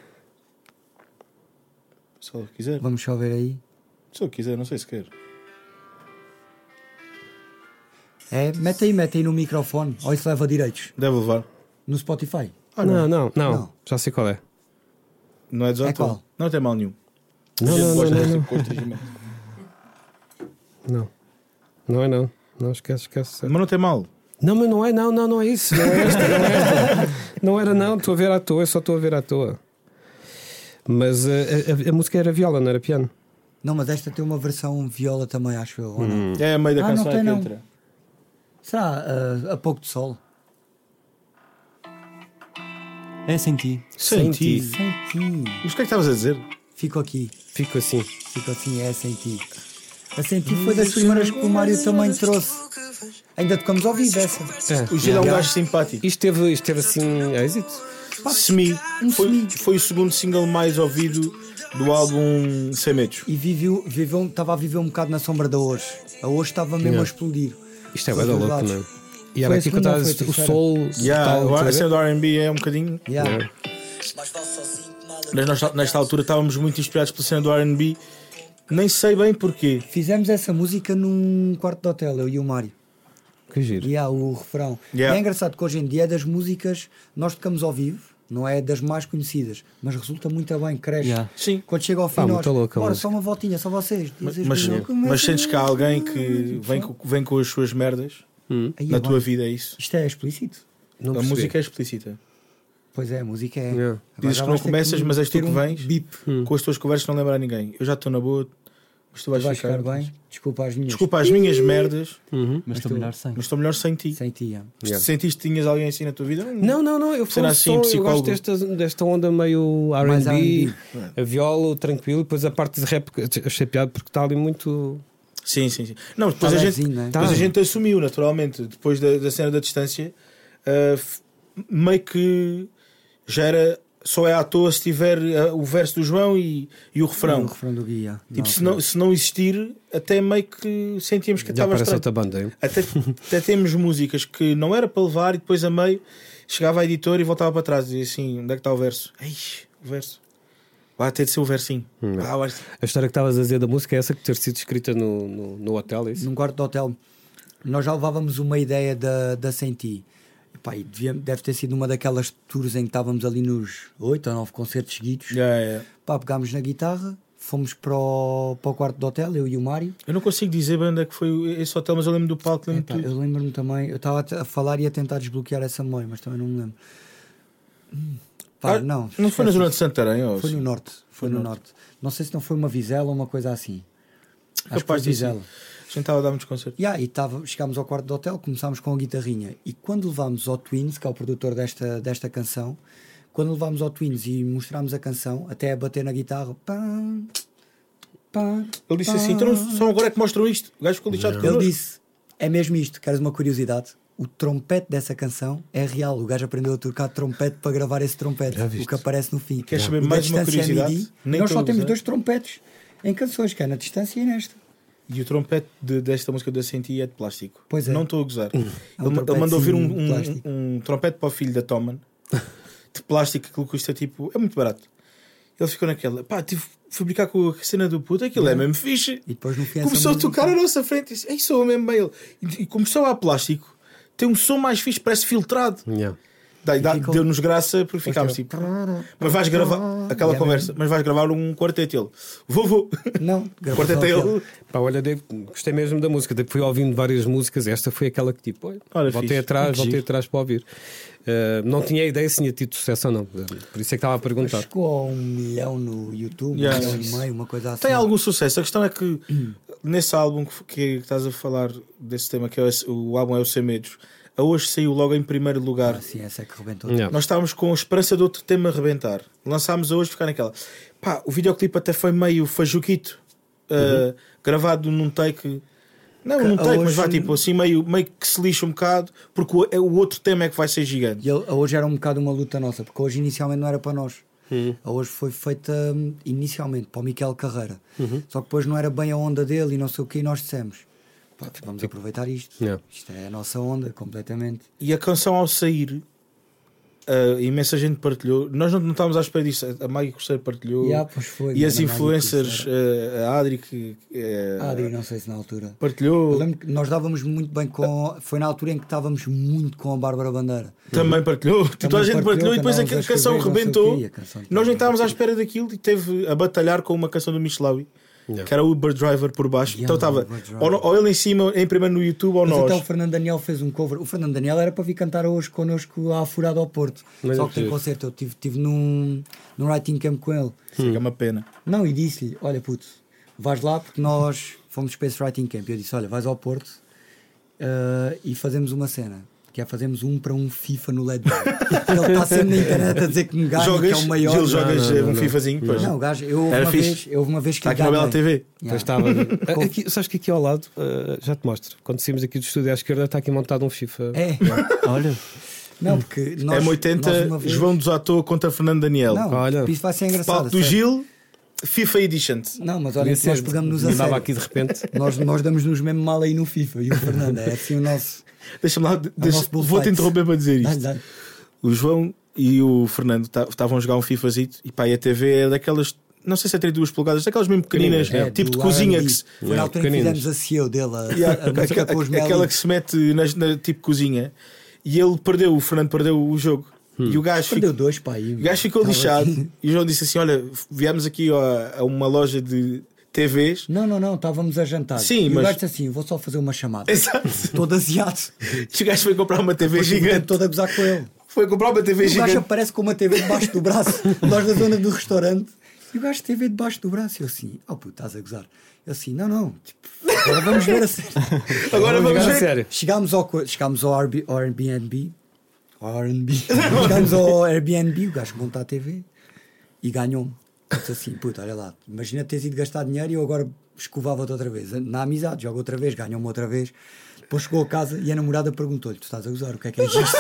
Se ele quiser. Vamos só ver aí. Se ele quiser, não sei se quer. É, mete aí, mete aí no microfone. Ou isso leva direitos. Deve levar. No Spotify. Ah, não, não, não, Não. Já sei qual é. Não é É desato? qual? Não tem mal nenhum. Não, A gente não, gosta não, desse não, tipo de constrangimento. não. Não é não. Não, esquece, esquece. Mas não tem mal. Não, mas não é, não, não, não é isso. Não é esta, não é esta. Não era não, estou a ver à toa, eu só estou a ver à toa. Mas a, a, a música era viola, não era piano? Não, mas esta tem uma versão viola também, acho eu. Ou não? É a meio da Ah, canção não é tem, que não. entra. Será uh, A Pouco de Sol? É sem ti. Sem ti. Sem ti. Mas o que é que estavas a dizer? Fico aqui. Fico assim. Fico assim, é Sem Ti. A Sem Ti foi das primeiras que o Mário também trouxe. Ainda tocamos ao vivo essa. É. O Gil é um Yeah. gajo simpático. Isto teve, isto teve assim êxito? Semi. Um Foi, semi. foi o segundo single mais ouvido do álbum Sem Medos. E viveu, viveu, estava a viver um bocado na sombra da Hoje. A Hoje estava mesmo Yeah. a explodir. Isto é Pelos bem da dois louco, lados. não é? E Foi era a aqui que segunda ou estás foi a o terceira? soul. Yeah, tal, a tá cena do R and B é um bocadinho. Yeah. Yeah. Mas nós, nesta altura estávamos muito inspirados pela cena do R and B. Nem sei bem porquê. Fizemos essa música num quarto de hotel, eu e o Mário. Que giro. E há o refrão. Yeah. É engraçado que hoje em dia é das músicas, nós tocamos ao vivo, não é das mais conhecidas, mas resulta muito bem, cresce. Yeah. Sim. Quando chega ao fim, Pá, nós, muito louca a bora, música. só uma voltinha, só vocês. Mas, Dizes mas, que não começa mas sentes que há alguém a- que vem, com- vem com as suas merdas Aí, na agora, tua vida, é isso? Isto é explícito? Não A percebi. música é explícita. Pois é, a música é. Yeah. Agora Dizes já que não vais ter começas, mas és tu ter que um vens. bip. Com as tuas conversas não lembra a ninguém. Eu já estou na boa, mas tu vais, Vais ficar, ficar bem? Desculpa as minhas. Desculpa as minhas merdas, Mas estou melhor sem. mas estou melhor sem ti. Sem ti, é. Yeah. Sentiste que tinhas alguém assim na tua vida? Não, não, não. Eu falo Será só, assim, eu psicólogo? gosto desta, desta onda meio Mais R and B, R a viola, o tranquilo, depois a parte de rap, que achei piada porque está ali muito. Sim, sim, sim. Não, depois, Tá a gente, levezinho, não é? depois Tá. a gente assumiu naturalmente, depois da, da cena da distância, ah, f- meio que já era só é à toa se tiver ah, o verso do João e, e o refrão. O refrão do guia. Tipo, se não, se não existir, até meio que sentíamos que Já estava parece estranho. outra banda, hein? Até, até temos músicas que não era para levar e depois a meio chegava a editora e voltava para trás e dizia assim: onde é que está o verso? Ei, o verso. Vai ter de ser o versinho. Ah, vai ser- A história que estavas a dizer da música é essa que ter sido escrita no, no, no hotel, é isso? Num quarto de hotel, nós já levávamos uma ideia da, da Sem Ti. E, pá, e devia- deve ter sido uma daquelas tours em que estávamos ali nos oito ou nove concertos seguidos. Já é. Pá, pegámos na guitarra, fomos para o, para o quarto de hotel, eu e o Mário. Eu não consigo dizer bem onde é que foi esse hotel, mas eu lembro do palco, lembro Epá, de tudo. eu lembro-me também, eu estava a te- a falar e a tentar desbloquear essa memória, mas também não me lembro. Hum, Pá, Ah, não, Não foi na esquece zona de isso. Santarém? Ou Foi no assim? norte. Foi Foi no no norte. Não sei se não foi uma Vizela ou uma coisa assim. Acho que foi Capaz de ser. Vizela. A gente estava a dar muitos concertos. Yeah, e tava, chegámos ao quarto do hotel, começámos com a guitarrinha. E quando levámos ao Twins, que é o produtor desta, desta canção, quando levámos ao Twins e mostrámos a canção, até a bater na guitarra, pam, pam, Ele disse pam. assim: então não- só agora é que mostram isto. O gajo ficou lixado Ele connosco. disse: é mesmo isto, queres uma curiosidade? O trompete dessa canção é real. O gajo aprendeu a tocar trompete para gravar esse trompete, Já viste? o que aparece no fim. Queres saber O da mais uma distância é curiosidade? MIDI. Nem Nós estou só a temos gozar. dois trompetes em canções, que é na distância e nesta. E o trompete de- desta música da Senti é de plástico. Pois é. Não estou a gozar. É um ele, ele trompetezinho mandou vir um, de um, plástico. um trompete para o filho da Toman de plástico, aquilo custa tipo. É muito barato. Ele ficou naquela, pá, tive fui brincar com a cena do puto, aquilo é mesmo fixe. E depois no fim essa Começou a música- tocar à nossa frente e disse: Ei, sou mesmo bem ele. E, e começou a plástico, tem um som mais fixe, parece filtrado. Yeah. Daí dá- ficou- deu-nos graça porque ficámos tipo. Mas vais gravar aquela E é conversa, mas vais gravar um quarteto ele. Vou, vou. Não, gravou Quarteto só é aquele. ele. Pá, olha, Dave, gostei mesmo da música. Depois fui ouvindo várias músicas. Esta foi aquela que tipo, olha, Olha, voltei fixe. atrás, Que voltei giro. atrás para ouvir. Uh, não tinha ideia se tinha tido sucesso ou não. Por isso é que estava a perguntar. Chegou a um milhão no YouTube, Yeah. um milhão e meio, uma coisa assim. Tem algum sucesso. A questão é que nesse álbum que, que estás a falar desse tema, que é o, o álbum é o Sem Medos, a hoje saiu logo em primeiro lugar. Ah, sim, essa é que rebentou. Yeah. Nós estávamos com a esperança de outro tema rebentar. Lançámos a hoje ficar naquela. Pá, o videoclipe até foi meio fajuquito, uh, gravado num take. Não, Que num a take, mas hoje- vá tipo assim, meio, meio que se lixa um bocado, porque o, é- o outro tema é que vai ser gigante. E ele- a hoje era um bocado uma luta nossa, porque hoje inicialmente não era para nós. A hoje foi feita hum, inicialmente para o Miquel Carreira. Só que depois não era bem a onda dele e não sei o que, e nós dissemos: pá, vamos aproveitar isto. Yeah. Isto é a nossa onda, completamente. E a canção ao sair, uh, imensa gente partilhou. Nós não, não estávamos à espera disso. A Maggie Corseiro partilhou. E, ah, pois foi, e as a Maggie influencers, Corseiro. uh, a Adri, que uh, Ah, Adri, não sei se na altura. partilhou. Eu lembro que nós dávamos muito bem com. Foi na altura em que estávamos muito com a Bárbara Bandeira. Também partilhou. Toda a gente partilhou, partilhou e depois que aquela andávamos a canção escrever, não sei o rebentou. quê, e a canção Nós nem também. estávamos à espera daquilo e teve a batalhar com uma canção do Michelawi Yeah. que era o Uber Driver por baixo. Yeah, Então estava Uber Driver. ou, no- ou ele em cima, em primeiro no YouTube, ou Mas nós. até o Fernando Daniel fez um cover. O Fernando Daniel era para vir cantar hoje connosco à Furada ao Porto. Mas Só não que tem precisa. concerto. Eu estive tive num, num writing camp com ele. Sim, que é uma pena. Não, e disse-lhe: olha, puto, vais lá porque nós fomos para esse writing camp. Eu disse: olha, vais ao Porto uh, e fazemos uma cena. Que é fazermos um para um FIFA no L E D. Ele está sempre na internet a dizer que me ganha, Jogas, que é o maior. Gil, jogas não, não, um não. FIFAzinho, pois. Não, o gajo, eu houve Era uma, fixe. vez, eu houve uma vez que Está lhe aqui na Bela ganhei. T V. Pois Yeah. estava. Aqui, sabes que aqui ao lado, uh, já te mostro. Quando saímos aqui do estúdio à esquerda, está aqui montado um FIFA. É, Olha, não, porque nós, M oitenta, nós uma vez- João dos Atô contra Fernando Daniel. Não, Olha. isso vai ser engraçado. Palco do sério. Gil, FIFA Edition. Não, mas olha, Podia que nós ser, pegamos-nos a mandava sério. aqui de repente. Nós, nós damos-nos mesmo mal aí no FIFA. E o Fernando é assim o nosso. Deixa-me lá, deixa- nosso bullfight. vou-te interromper para dizer Dá-lhe, isto. dá-lhe. O João e o Fernando ta- estavam a jogar um FIFAzito e pá, e a T V é daquelas, não sei se é trinta e duas polegadas, daquelas mesmo pequeninas, Pequeninas, É, tipo de do cozinha R and B. que se, Foi na altura em que pequeninos. fizemos a C E O dele, a, e há- a música com os aquela, aquela que se mete nas, na, tipo cozinha. E ele perdeu, o Fernando perdeu o jogo. E o gajo, Perdeu fico- dois, pá. aí. o gajo ficou Estava lixado. aqui. E o João disse assim: olha, viemos aqui a, a uma loja de T Vs. Não, não, não, estávamos a jantar. Sim, e mas- o gajo disse assim: vou só fazer uma chamada. Exato. Todo aziado. E o gajo foi comprar uma T V Depois o tempo gigante. todo a gozar com ele. Foi comprar uma T V E o gajo gigante. aparece com uma T V debaixo do braço, nós na zona do restaurante, e o gajo T V debaixo do braço. E eu assim: oh puto, estás a gozar. Eu assim: não, não, tipo, agora vamos ver a sério. Agora vamos jogar a ver. sério. Chegámos ao, co- chegámos ao Airbnb, ao Airbnb, ao Airbnb. Chegámos ao Airbnb, o gajo monta a T V e ganhou-me. Eu disse assim: puta, olha lá, imagina teres ido gastar dinheiro e eu agora escovava-te outra vez. Na amizade, joga outra vez, ganhou-me outra vez. Depois chegou a casa e a namorada perguntou-lhe: tu estás a gozar, o que é que é isto?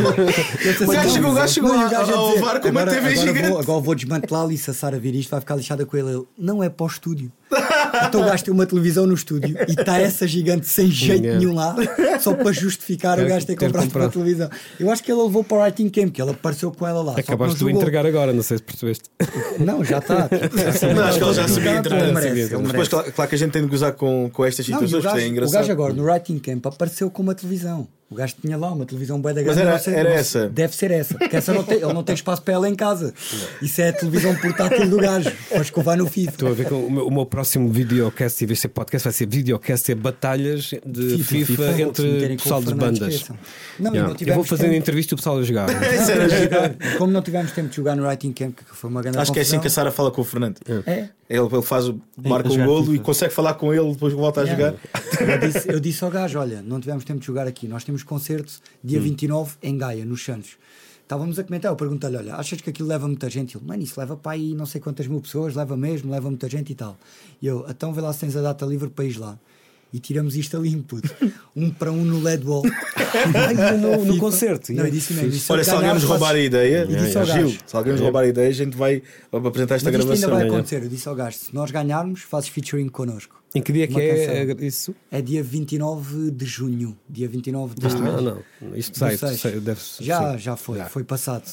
Eu disse O gajo assim, chegou- o gajo chegou não, e a- o gajo a dizer, levar com uma agora- T V agora gigante. Vou, agora vou desmantelá-lo e se a Sara vir isto vai ficar lixada com ele. Ele, não é para o estúdio. Então o gajo tem uma televisão no estúdio e está essa gigante sem jeito Yeah. nenhum lá, só para justificar Quero o gajo ter ter comprado comprado. para a televisão. Eu acho que ele levou para o writing camp, que ele apareceu com ela lá. só que Acabaste de não o jogou. entregar agora, não sei se percebeste. Não, já está. Não, acho que ele já sabia, entretanto. Ele merece, Sabia, ele Depois, merece. claro, claro que a gente tem de gozar com, com estas Não, e situações, o, que é gajo, o engraçado. gajo agora no writing camp apareceu com uma televisão. O gajo tinha lá uma televisão bué da grande. era- não sei- era não- essa? Deve ser essa. Porque essa não tem, ele não tem espaço para ela em casa. Isso é a televisão portátil do gajo. Para escovar no FIFA. Estou a ver que o meu, o meu próximo videocast, em vez de ser podcast, vai ser videocast, é batalhas de FIFA, FIFA, se entre meterem com pessoal o das Fernando, bandas. esqueçam. Não, e Yeah. não Eu tivemos vou fazer tempo. entrevista e o pessoal a jogar. Isso era giro. Como não tivemos tempo de jogar no writing camp, que foi uma grande Acho que é assim confusão. que a Sara fala com o Fernando. É. Ele, ele faz, o- marca a um jogar golo FIFA. e consegue falar com ele, depois volta a Yeah. jogar. Eu disse, eu disse ao gajo: olha, não tivemos tempo de jogar aqui. Nós temos concerto dia Hum. vinte e nove em Gaia, nos Santos. Estávamos a comentar. Eu perguntei-lhe: olha, achas que aquilo leva muita gente? Ele: mano, isso leva para aí não sei quantas mil pessoas, leva mesmo, leva muita gente e tal. E eu: então vê lá se tens a data livre para ir lá. E tiramos isto ali, puto. Um para um no L E D Wall. Ai, no, no concerto. Não, eu disse mesmo. disse, Olha, se alguém nos ganhar, roubar a fazes- ideia, E disse ao Gil, gajo. se alguém nos roubar a ideia, a gente vai apresentar esta Mas isto ainda gravação. vai amanhã. acontecer. Eu disse ao gajo: se nós ganharmos, fazes featuring connosco. Em que dia que Uma é canção. isso? É dia vinte e nove de junho. Dia vinte e nove de Ah, não, não. Isto sai, seis. sai- deve Já, sim. já foi, Já. foi passado.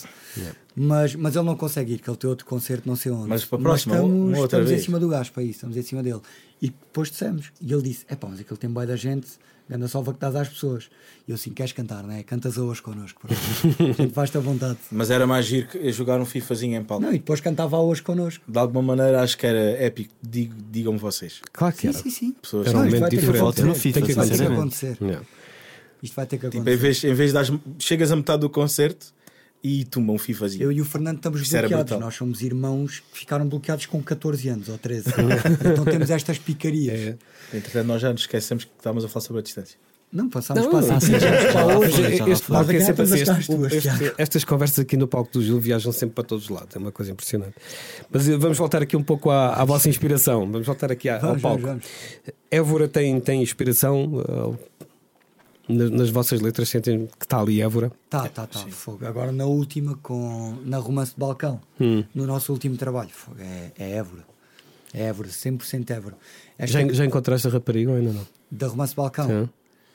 Mas, mas ele não consegue ir, que ele tem outro concerto, não sei onde. Mas para a próxima, estamos, uma outra estamos vez. em cima do gajo para isso, estamos em cima dele. E depois dissemos, e ele disse: é pá, mas aquele tem bem da gente, anda só que dás às pessoas. E eu assim: queres cantar, não é? Cantas a hoje connosco. pronto. A gente faz-te à vontade. Mas era mais giro que jogar um FIFAzinho em palco. Não, e depois cantava a hoje connosco. De alguma maneira acho que era épico, digo, digam-me vocês. Claro que Sim, era. sim, sim. Pessoas Era um Não, isto momento vai ter que diferente. acontecer. Foto no FIFA, Tem que Isto vai ter que acontecer. acontecer. Yeah. Isto vai ter que Tipo, em acontecer. vez, em vez de das, chegas a metade do concerto e tumba um FIFAzinho. Eu e o Fernando estamos Isso era bloqueados. brutal. Nós somos irmãos que ficaram bloqueados com catorze anos ou treze. Então temos estas picarias. É. Entretanto, nós já nos esquecemos que estávamos a falar sobre a distância. Não, passámos Não, para não, a sim, já para já hoje. foi, já Este foi. palco é Nós sempre assim. ganhamos as Este- tuas, este- Tiago. estas conversas aqui no palco do Gil viajam sempre para todos os lados. É uma coisa impressionante. Mas eh, vamos voltar aqui um pouco à, à vossa inspiração. Vamos voltar aqui à- Vamos, ao palco. vamos, Évora tem, tem inspiração eh, nas, nas vossas letras? Sentem que está ali Évora? Tá, tá, tá. Fogo. Agora na última, com, na Romance de Balcão, Hum. no nosso último trabalho, fogo, é, é Évora. É Évora, cem por cento Évora. Esta Já, já encontraste a rapariga ou ainda não? da Romance de Balcão? Sim.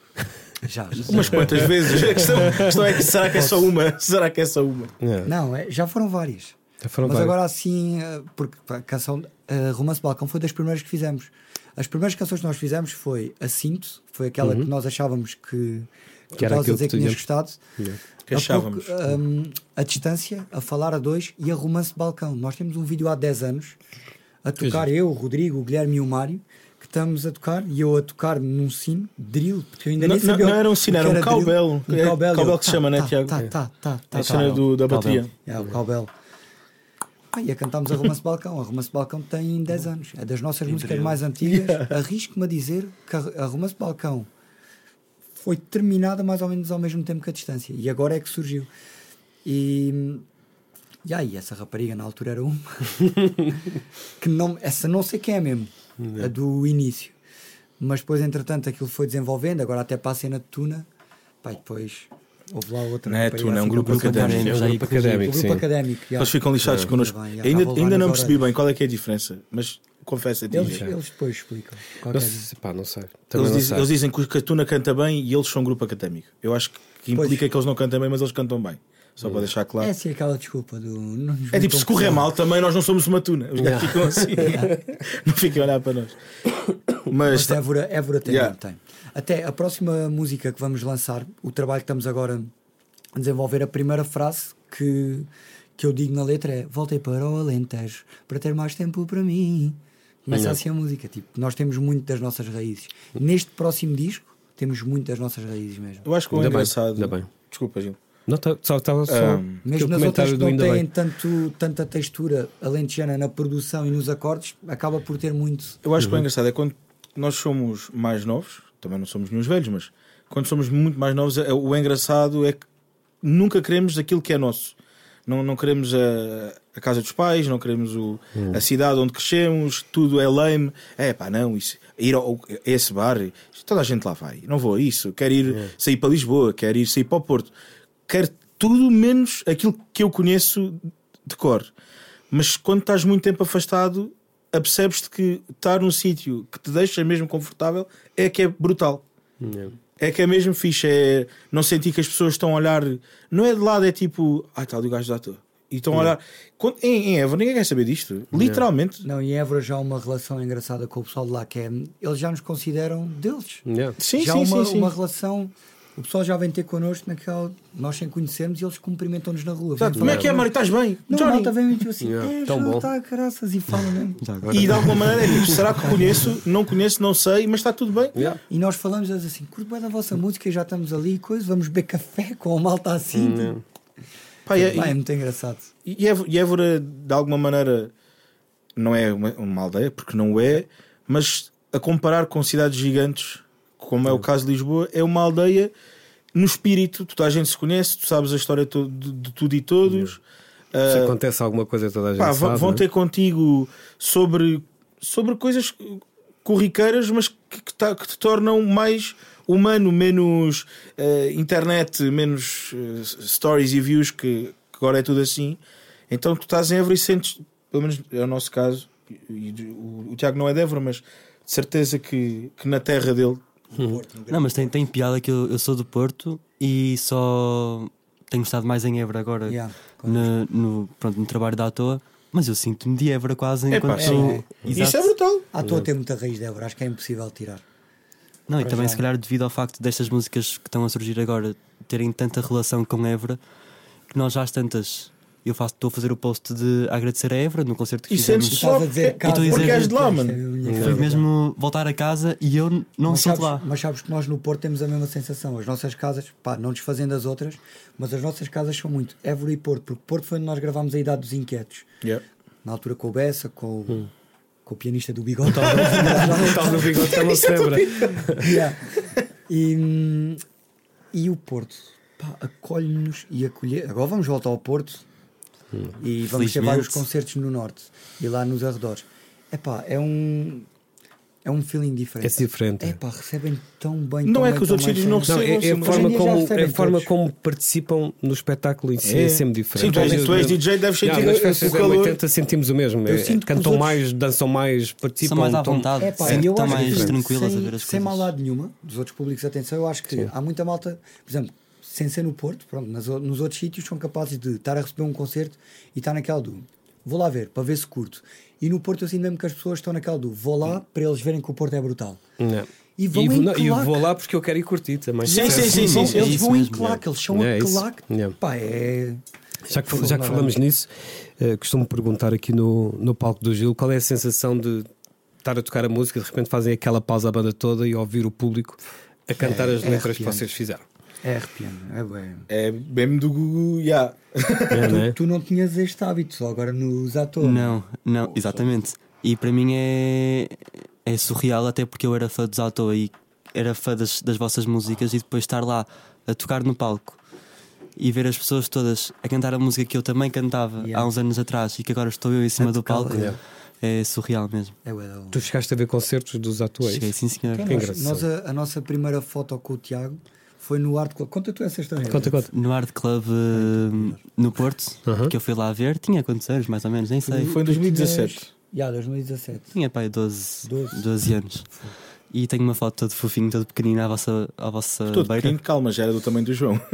Já. já. Umas quantas vezes. A questão, a questão é que será que é só uma? Será que é só uma? É. Não, é, já foram várias. Já foram Mas várias. agora assim, eh, porque pá, a canção uh, Romance de Balcão foi das primeiras que fizemos. As primeiras canções que nós fizemos foi a Cinto, foi aquela que nós achávamos que, que, Que era estavas a aquilo dizer que que tinhas tu gostado. Que Há achávamos. pouco, um, a Distância, a Falar a Dois e a Romance de Balcão. Nós temos um vídeo há dez anos a tocar, eu, o Rodrigo, o Guilherme e o Mário, que estamos a tocar, e eu a tocar num sino, drill, porque eu ainda Não, nem sabia. não, não era um sino, o que era um drill. cowbell. Um É cowbell, cowbell eu, que se tá, chama, né, tá, Tiago? Tá, tá, tá, tá, A cena do- da bateria. É, o cowbell. Ah, e a cantámos Arruma-se Balcão. Arruma-se Balcão tem dez anos. É das nossas músicas mais antigas. Arrisco-me a dizer que a Arruma-se Balcão foi terminada mais ou menos ao mesmo tempo que a Distância. E agora é que surgiu. E, e aí, essa rapariga na altura era uma. que não, essa não sei quem é mesmo. A do início. Mas depois, entretanto, aquilo foi desenvolvendo. Agora até para a cena de Tuna. Pá, e depois houve lá outra. Não é rapariga Tuna, é um assim, grupo que eu académico. É um Já grupo aí corrigido. o académico, grupo sim. académico. já. Eles ficam lixados Já, connosco. já bem, já ainda estava a ainda levar não nas percebi orelhas. bem qual é que é a diferença, mas confesso a ti. Eles, Eles, eles depois explicam. qualquer Não dia. sei, pá, não sei. Também não dizem, sei. eles dizem que a Tuna canta bem e eles são grupo académico. Eu acho que implica Pois. que eles não cantam bem, mas eles cantam bem. Só para deixar claro. É É, assim aquela desculpa do. não nos tipo, metam se correr pressão. mal também, nós não somos uma Tuna. Os gajos ficam assim. Não fiquem a olhar para nós. Mas, Mas Évora, Évora tem, Yeah. tem. Até a próxima música que vamos lançar, o trabalho que estamos agora a desenvolver, a primeira frase que, que eu digo na letra é: voltei para o Alentejo para ter mais tempo para mim. Começa assim a música. Tipo, nós temos muito das nossas raízes. Neste próximo disco, temos muito das nossas raízes mesmo. eu acho que o Ainda bem, engraçado. ainda bem. Desculpa, Gil. Não, tá- só estava só. Ah, aquele Mesmo nas outras comentário que do não ainda têm bem. tanto, tanta textura alentejana na produção e nos acordes, acaba por ter muito. Eu acho Uhum. que o engraçado é quando nós somos mais novos, também não somos nenhum velhos, mas quando somos muito mais novos, é- o engraçado é que nunca queremos aquilo que é nosso. Não, não queremos a, a casa dos pais, não queremos o, a cidade onde crescemos, tudo é lame. É pá, não, isso, ir ao, a esse bar, toda a gente lá vai. Não vou a isso, quero ir sair para Lisboa, quero ir sair para o Porto, quero tudo menos aquilo que eu conheço de cor. Mas quando estás muito tempo afastado, apercebes-te que estar num sítio que te deixa mesmo confortável é que é brutal. É que é mesmo fixe. É não sentir que as pessoas estão a olhar. Não é de lado, é tipo, ah, está ali o gajo da ator. E estão a olhar. Quando, em, em Évora, ninguém quer saber disto. Literalmente. Não, e Évora já há uma relação engraçada com o pessoal de lá, que é. Eles já nos consideram deles. Yeah. Sim, já sim, uma, sim, sim. uma relação. O pessoal já vem ter connosco naquela. Nós sem conhecermos e eles cumprimentam-nos na rua. Exato. Vêm Como é falar que é, com Mário? Estás bem? Não, Johnny? a malta vem tipo assim, Yeah, é, tão já bom. está, caraças, e fala mesmo. Já agora. E de alguma maneira é tipo, será que conheço? Não conheço, não sei, mas está tudo bem. Yeah. E nós falamos eles assim, curto bem da vossa música, já estamos ali, coisa, vamos beber café com a malta assim. tipo. Pá, e, Pá, é muito engraçado. e, e Évora, de alguma maneira, não é uma, uma aldeia, porque não é, mas a comparar com cidades gigantes, como é o caso de Lisboa, é uma aldeia no espírito. Toda a gente se conhece, tu sabes a história to- de, de tudo e todos. Se Ah, acontece alguma coisa, toda a gente pá, vão, sabe. vão né? ter contigo sobre, sobre coisas corriqueiras, mas que, que, tá- que te tornam mais humano, menos eh, internet, menos eh, stories e views, que, que agora é tudo assim. Então tu estás em Évora e sentes, pelo menos é o nosso caso, e, e o, o Tiago não é de Évora, mas de certeza que, que na terra dele. Não, mas tem, tem piada que eu, eu sou do Porto e só tenho estado mais em Évora agora Yeah, no, no, pronto, no trabalho da à toa, mas eu sinto-me de Évora quase É pá, enquanto sim. sou. é. Exato. Isso é brutal. À toa tem muita raiz de Évora, acho que é impossível tirar. Não, e Para também já. se calhar devido ao facto destas músicas que estão a surgir agora terem tanta relação com Évora, que nós já às tantas. Eu faço, estou a fazer o post de agradecer a Évora no concerto que E fizemos. sentes E estás só a dizer porque, casa, porque és de lá, Isto é mano. a minha Foi cara. mesmo voltar a casa e eu não Mas sou de sabes, lá. mas sabes que nós no Porto temos a mesma sensação. As nossas casas, pá, não desfazendo as outras, mas as nossas casas são muito Évora e Porto, porque Porto foi onde nós gravámos a Idade dos Inquietos. Yeah. Na altura com o Bessa, com, o- com o pianista do Bigode. O tal do bigode que não se lembra. Yeah. E, hum, e o Porto, pá, acolhe-nos e acolher. Agora vamos voltar ao Porto e vamos ter Felizmente. vários concertos no Norte e lá nos arredores. Epá, é um é um feeling diferente. É diferente. Epá, recebem tão bem. Não tão é bem, que os tão outros bem, sítios tão não bem. Não, é, é a Sim, forma, hoje em dia já como, é recebem a forma todos. como participam no espetáculo em si é, É. sempre diferente. Sim, tu és, tu és D J, deves sentir Não, nas o festas o da calor. oitenta sentimos o mesmo. Eu É, sinto que cantam os mais, dançam mais, participam. São mais à estão- vontade. É pá, Sim, eu estão acho mais que tranquilas sem, a ver as sem coisas. maldade nenhuma dos outros públicos de atenção, eu acho que há muita malta, por exemplo, sem ser no Porto, pronto, nas, o- nos outros sítios são capazes de estar a receber um concerto e estar naquela do vou lá ver, para ver se curto. E no Porto eu sinto mesmo que as pessoas estão naquela do vou lá para eles verem que o Porto é brutal. Não. E vão E vou, em não, e eu claque. vou lá porque eu quero ir curtir também. Sim, sim, sim, Vão- sim. eles É isso vão em mesmo, claque, eles são É a isso. claque. Yeah. Pá, é. Já que, já que falamos nisso, uh, costumo perguntar aqui no, no palco do Gil qual é a sensação de estar a tocar a música, de repente fazem aquela pausa a banda toda e ouvir o público a cantar É, as é letras que arrepiante. vocês fizeram. É arrepiante, é bem. É mesmo do Gugu, yeah. É, não é? Tu não tinhas este hábito, só agora nos atores. Não, não, exatamente. E para mim é, é surreal, até porque eu era fã dos Zato e era fã das, das vossas músicas, e depois estar lá a tocar no palco e ver as pessoas todas a cantar a música que eu também cantava Yeah. há uns anos atrás e que agora estou eu em cima A do tocá-la, palco, yeah. é surreal mesmo. É bué da bom. Tu chegaste a ver concertos dos atuais? Cheguei, sim senhor. Então, Que nós, engraçado. nós a, a nossa primeira foto com o Tiago foi no Art Club. Conta tu essa história. Conta, conta. No Art Club eh, no Porto, Uhum. que eu fui lá ver, tinha quantos anos mais ou menos, nem sei. Foi em dois mil e dezassete. Já, dois mil e dezassete. Tinha pai doze, doze. doze anos. E tenho uma foto todo fofinho, todo pequenino à vossa, à vossa Todo beira. pequeno, calma, já era do tamanho do João.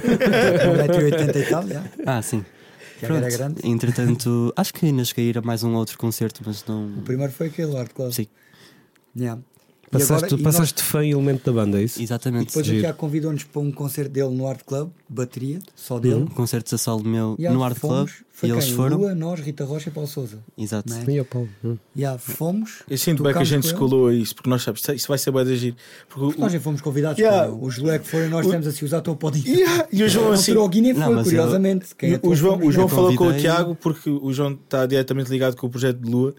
um metro e oitenta e tal, já. Ah, sim. Já era grande. Entretanto, acho que ainda cheguei a ir a mais um outro concerto, mas não. O primeiro foi aquele Art Club. Sim, Já. E Passaste, agora- tu e passaste fã e elemento da banda, é isso? E exatamente. depois o Giro. Tiago convidou-nos para um concerto dele no Art Club, bateria, só dele. Um concerto a solo meu Já, no Art Club fomos, foi e eles quem? foram. Lua, nós, Rita Rocha e Paulo Souza. Exato. Não é? E eu, Paulo. Hum. Já, fomos. Eu sinto bem que a tocámos gente com se ele. colou a isso, porque nós sabemos, isso vai ser bem de agir. Porque o- Nós já fomos convidados. Yeah. pô, Os Lua é que foram e nós temos assim, os atores podem ir. Yeah, e o João Não, assim. o Gui nem Não, foi, mas eu- curiosamente. Quem E atuou o João, fomos o João nós. falou com o convidei- Tiago porque o João está diretamente ligado com o projeto de Lua.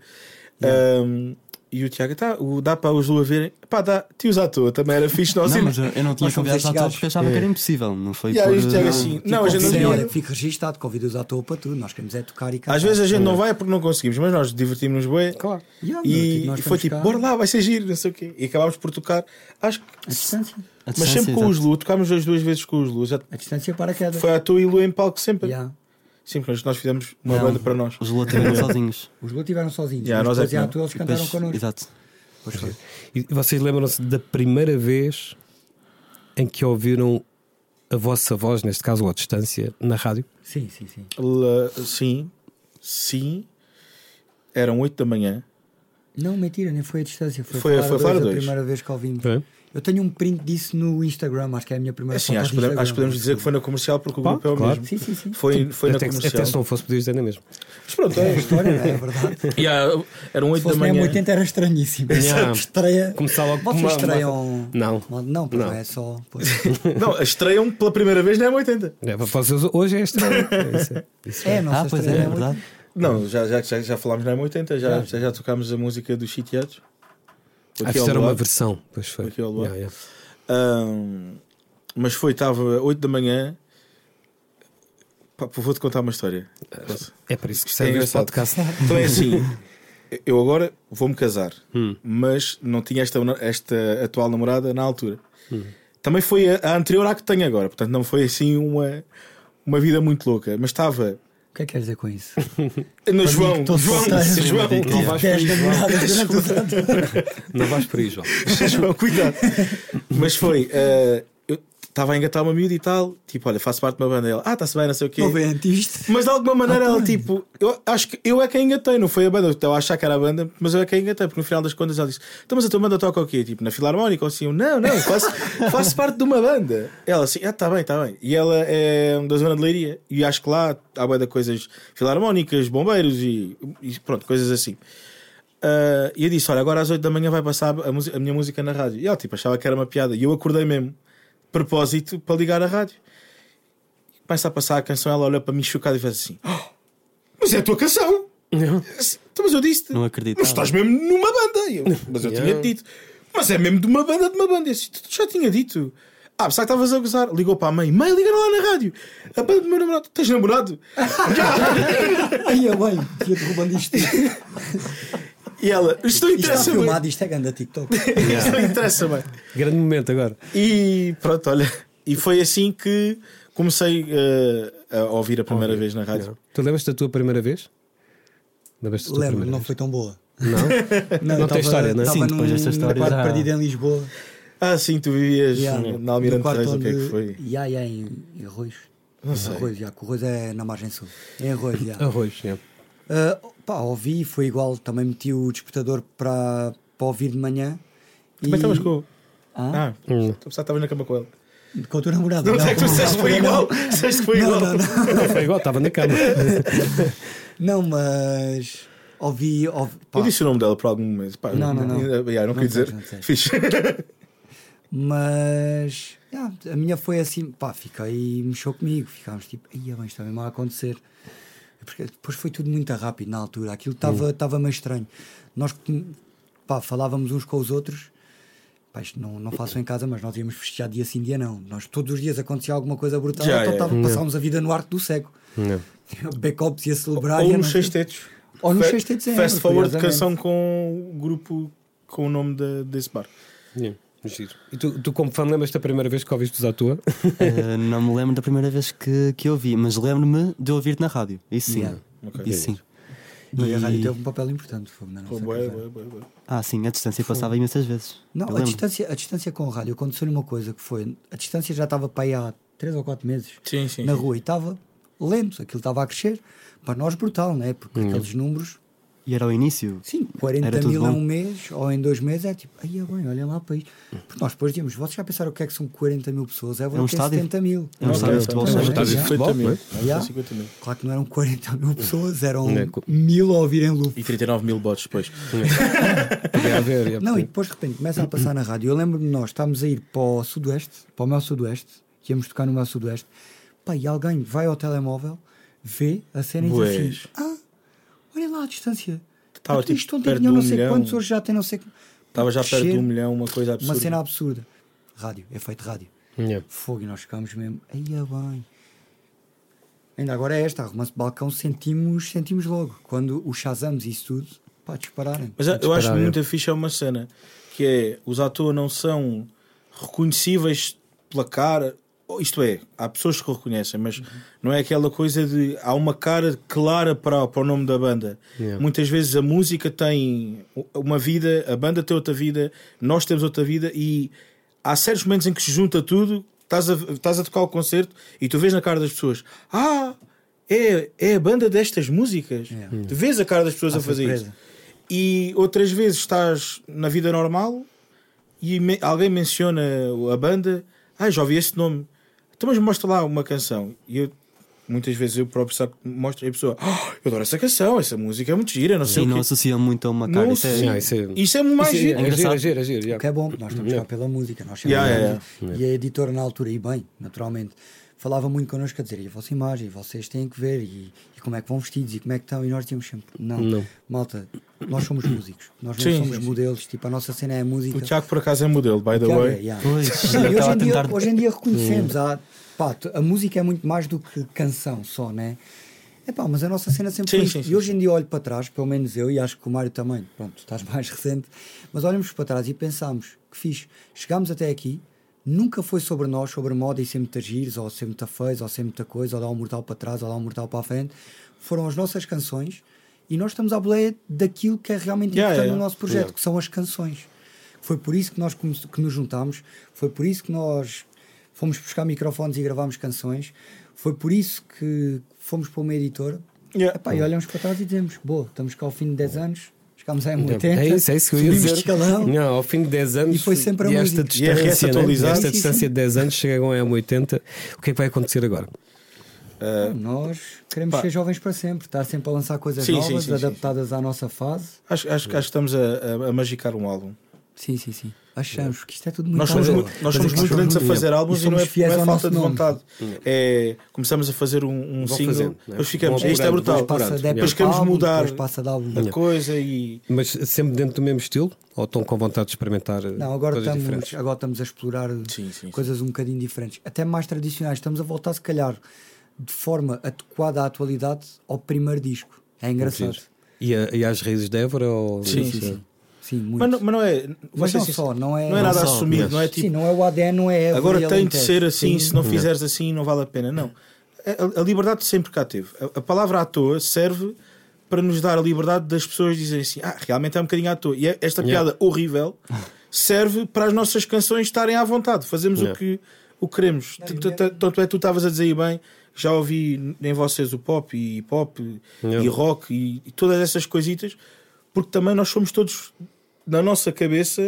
Um, e o Tiago, tá, o- dá para os Lua verem. Pá, dá, tios à toa, também era fixe. Nós Não, irmos. mas eu, eu não tinha Nós fomos convidado estes a todos gajos. porque achava que era impossível. Não foi Yeah, por. e o Tiago eh, assim, Tipo, não, a gente não sim, tinha. olha, fico registado, convido os atores para tudo. Nós queremos é tocar e cantar. Às vezes a gente não vai é porque não conseguimos, mas nós divertimos-nos bem. Claro. Yeah, meu, E, tipo, nós e foi estamos tipo, cá. bora lá, vai ser giro, não sei o quê. E acabámos por tocar, acho que. A distância. a Mas distância, sempre com os exato. Lua, tocámos as duas vezes com os Lua. Já A distância para a queda. foi à toa e Lua em palco sempre. Yeah. Sim, porque nós fizemos uma Não, banda para nós. Os Lua tiveram sozinhos. Os Lua estiveram sozinhos. Yeah, mas nós é depois que já não. atu- eles E cantaram depois- connosco. Exato. Pois foi. E vocês lembram-se da primeira vez em que ouviram a vossa voz, neste caso, ou à distância, na rádio? Sim, sim, sim. La- Sim, sim. Eram oito da manhã. Não, mentira, nem foi a distância. Foi, Foi- a Flara foi a Flara dois, a dois. primeira vez que ouvimos. É? Eu tenho um print disso no Instagram, acho que é a minha primeira Assim, foto acho, que do podemos, acho que Instagram. podemos dizer que foi na comercial porque o Pá, grupo é o claro. mesmo. Sim, sim, sim. Foi, foi na até, que- comercial. até se não fosse, podias dizer ainda mesmo. Mas pronto, É a é. história, não é? É verdade. Yeah, eram Se oito da fosse na M manhã. oitenta era estranhíssimo. Yeah. Estreia. Começar logo com Vocês uma- estreiam. Não. Não, pô, Não. é só. Pois. Não, estreiam pela primeira vez na M oitenta. É, para vocês hoje é estranho. É isso, é. Isso É, a nossa Ah, pois é, estreia é é muito- verdade. Não, já, já, já, já falámos na M oitenta, já, Já. já, já tocámos a música dos Sitiados. Ah, fizeram uma versão. Pois foi. Aqui ao lado. Yeah, yeah. Ahm, mas foi, estava oito da manhã. Pá, vou-te contar uma história. Posso? É para isso que É serve este engraçado. podcast. Então é assim, eu agora vou-me casar, Hum. mas não tinha esta, esta atual namorada na altura. Também foi a, a anterior à que tenho agora, portanto não foi assim uma, uma vida muito louca, mas estava O que é que queres dizer com isso? no João, Estou João, solteiro, João, Não tive vais dez por aí, namoradas durante os anos. Não vais por aí, João. João, cuidado. Mas foi, eh, eu estava a engatar uma miúda e tal, tipo, olha, faço parte de uma banda. Ela, ah, está-se bem, não sei o quê. Estou bem, isto. Mas de alguma maneira Ah, ela, tá. tipo, eu acho que eu é quem engatei, não foi a banda. Eu estava a achar que era a banda, mas eu é quem engatei, porque no final das contas ela disse: então, mas a tua banda toca o quê? Tipo, na Filarmónica? Ou assim, eu, não, não, faço, faço parte de uma banda. Ela assim, ah, está bem, está bem. E ela é da zona de Leiria, e acho que lá há bué de coisas filarmónicas, bombeiros e, e pronto, coisas assim. Uh, e eu disse: olha, agora às oito da manhã vai passar a, música- a minha música na rádio. E ela, tipo, achava que era uma piada. E eu acordei mesmo, propósito, para ligar a rádio. Começa a passar a canção, ela olha para mim chocada e faz assim: oh, mas é a tua canção! Assim, então, mas eu disse-te, Não acredito. mas estás mesmo numa banda. E eu, mas eu Yeah. tinha dito, mas é mesmo de uma banda de uma banda. Eu disse, tu já tinha dito. Ah, pensava que estavas a gozar. Ligou para a mãe: mãe, liga lá na rádio. A banda do meu namorado. Tens namorado? Aí é bem, ia-te roubando isto. Isto E ela: isto não está interessa, bem. filmado, isto é ganda TikTok. Isto não interessa, bem. Grande momento agora. E pronto, olha. E foi assim que comecei uh, a ouvir a primeira vez na rádio. Tu lembras-te da tua primeira vez? Lembras-te da tua Lembro, primeira não vez? foi tão boa. Não? Não, Não tem história, não é? Estava Sim, depois num, desta história num quarto já- perdido em Lisboa. Ah, sim, tu vivias Yeah. na No Almirante quarto Reis, o que é que onde- foi? Ya, ya, em, em Arroios. Não Em sei. Arroios, ya, que o Arroios é na margem sul. Em Arroios, já. Arroz, é. Uh, pá, ouvi, foi igual. Também meti o despertador para, para ouvir de manhã. Também estavas com. Ah? Ah, Hum. estou a pensar que estavas na cama com ele. Com a tua namorada. Não, é que tu disseste que foi igual. Disseste que foi Não, igual. não, não. Não, foi igual, estava na cama. Não, mas ouvi. ouvi pá, Eu disse o nome dela por algum momento. Pá, Não, não, não. Yeah, não Não queria sei, dizer. não sei. Fixe. Mas yeah, a minha foi assim, pá, fiquei, mexeu comigo. Ficámos tipo, ia bem, está mesmo a acontecer. Porque depois foi tudo muito rápido na altura. Aquilo estava estava meio estranho. Nós, pá, falávamos uns com os outros. Pá, isto não, não faço em casa, mas nós íamos festejar dia sim, dia não. Nós todos os dias acontecia alguma coisa brutal. Já, então é. tava, passávamos a vida no arco do cego. Não. Backups ia celebrar. Ou ia nos não sei- sextetos. Ou nos Fe- sextetos, é, Fast forward de curiosamente. canção com o grupo com o nome de- desse bar. Yeah, giro. E tu, tu, como fã, lembras-te da primeira vez que ouviste-os à tua? Eh, não me lembro da primeira vez que, que ouvi, mas lembro-me de ouvir-te na rádio. Isso sim. Yeah. Ok. Isso sim. Não, e a rádio E- teve um papel importante. Foi na Pô, nossa bué, carreira. bué, bué, bué. Ah, sim, a distância passava imensas vezes. Não, Eu a lembro. distância, a distância com o rádio aconteceu uma coisa que foi. A distância já estava para aí há três ou quatro meses Sim, sim. na sim. rua e estava lento, aquilo estava a crescer. Para nós, brutal, não é? Porque aqueles números, E era o início. sim, quarenta Era tudo mil em bom. um mês ou em dois meses é tipo, aí é bem, olhem lá para isto. Porque nós depois dizíamos, vocês já pensaram o que é que são quarenta mil pessoas? É, É um ter estádio. setenta mil. É um Ok, estádio de então, futebol. então, só. estádio de cinquenta futebol, mil. não é? Ah, Yeah. cinquenta mil. Claro que não eram quarenta mil pessoas, eram Não é co- mil a ouvir em loop. E trinta e nove mil bots depois. Podia haver. yeah, Não, e podia- depois de repente começa a passar na rádio. Eu lembro-me de nós estávamos a ir para o Sudoeste, para o meu Sudoeste, que íamos tocar no meu Sudoeste. Pá, e alguém vai ao telemóvel, vê a cena e diz Bués. assim: Ah, olha lá a distância. Estava Então, tipo isto ontem perto tinha de não um sei milhão. quantos, hoje já tem não sei. Estava já perto de Crescer, um milhão, uma coisa absurda. Uma cena absurda. Rádio, efeito rádio. Yeah. Fogo, e nós ficámos mesmo. Aí é bem. Ainda agora é esta, arruma-se de balcão, sentimos, sentimos logo. Quando os Shazams e isso tudo, pá, dispararem. Mas eu Disparar, acho é. muito fixe é uma cena que é os atores não são reconhecíveis pela cara. Isto é, há pessoas que reconhecem, mas não é aquela coisa de há uma cara clara para, para o nome da banda. Yeah. Muitas vezes a música tem uma vida, a banda tem outra vida, nós temos outra vida, e há certos momentos em que se junta tudo. Estás a, estás a tocar o concerto e tu vês na cara das pessoas: Ah, é, é a banda destas músicas. Yeah. Tu vês a cara das pessoas Há a fazer surpresa. isso. E outras vezes estás na vida normal e me- alguém menciona a banda: Ah, já ouvi esse nome. Então, mas mostra lá uma canção. E eu, muitas vezes eu próprio sabe, mostro e a pessoa: Ah, eu adoro essa canção, essa música é muito gira, não sei E o não quê. associam muito a uma cara. Não Isso é- associa. Yeah, isso é- Isso é mais Isso é- giro. é giro, engraçado. é giro, é giro, O yeah. que é bom, nós estamos cá pela música, nós Yeah, chamamos yeah, e a editora na altura, e bem, naturalmente, falava muito connosco a dizer: e a vossa imagem, vocês têm que ver, e, e como é que vão vestidos, e como é que estão, e nós dizíamos sempre: não, Não. malta, nós somos músicos, nós não Sim, somos sim, sim. modelos, tipo, a nossa cena é a música. O Tiago, por acaso, é modelo, by the Que é, way. yeah. Pois, E eu hoje estava a em, dia, tentar. hoje em dia reconhecemos, há, pá, a música é muito mais do que canção só, né? É pá, mas a nossa cena sempre Sim, foi sim, isto. sim, E hoje em dia olho para trás, pelo menos eu, e acho que o Mário também, pronto, estás mais recente, mas olhamos para trás e pensamos: que fixe, chegámos até aqui, nunca foi sobre nós, sobre moda e ser muito giros, ou ser muito feios, ou ser muita coisa, ou dar um mortal para trás, ou dar um mortal para a frente. Foram as nossas canções e nós estamos à boleia daquilo que é realmente Yeah, importante yeah, no nosso projeto, yeah. que são as canções. Foi por isso que nós come- que nos juntámos, foi por isso que nós fomos buscar microfones e gravámos canções, foi por isso que fomos para uma editora. Yeah. Epá, e olhamos para trás e dizemos: boa, estamos cá ao fim de dez anos, chegámos a M oitenta, É isso, é isso que eu ia subimos dizer. de escalão. Não, ao fim de dez anos E foi sempre a e esta música. I R S distância, né? atualizado. esta Sim, sim, distância sim. de dez anos chegam a M oitenta. O que é que vai acontecer agora? Uh, Nós queremos Pá. ser jovens para sempre, estar sempre a lançar coisas Sim, sim, novas, sim, sim, adaptadas à nossa fase. acho, acho, acho que estamos a, a, a magicar um álbum. Sim, sim, sim. Achamos que isto é tudo muito Nós somos, bom. muito, nós somos Mas muito é que grandes a somos- fazer álbuns e e não é, somos fiéis não é ao falta nosso de nome. vontade. É, começamos a fazer um, um Vão single, fazendo, né? depois ficamos, Vão isto é apurando, brutal. vão Passa apurando. de época Depois queremos álbum, mudar depois passa de álbum. a coisa e Mas sempre dentro do mesmo estilo? Ou estão com vontade de experimentar Não, agora coisas estamos, diferentes? agora estamos a explorar Sim, sim, coisas um bocadinho diferentes, até mais tradicionais. Estamos a voltar, se calhar, de forma adequada à atualidade, ao primeiro disco. É engraçado. E, a- e às raízes de Évora? Ou... Sim, sim, sim. Sim, muito. Mas, não- mas não é, Mas você não sim- só, não é, não é nada só, assumido, mas- não é Sim, tipo não é o A D N, não é Évora agora e tem de Alentejo. ser assim, Sim. se não fizeres assim não vale a pena. Não. A, a liberdade sempre cá teve. A, a palavra à toa serve para nos dar a liberdade das pessoas dizerem assim: ah, realmente é um bocadinho à toa. E é- esta Yeah. piada horrível serve para as nossas canções estarem à vontade. Fazemos Yeah. o que o que queremos. Não, Tanto e- tanto- tanto é que tu estavas a dizer aí bem, já ouvi em vocês o pop e pop Yeah. e rock e, e todas essas coisitas, porque também nós somos todos na nossa cabeça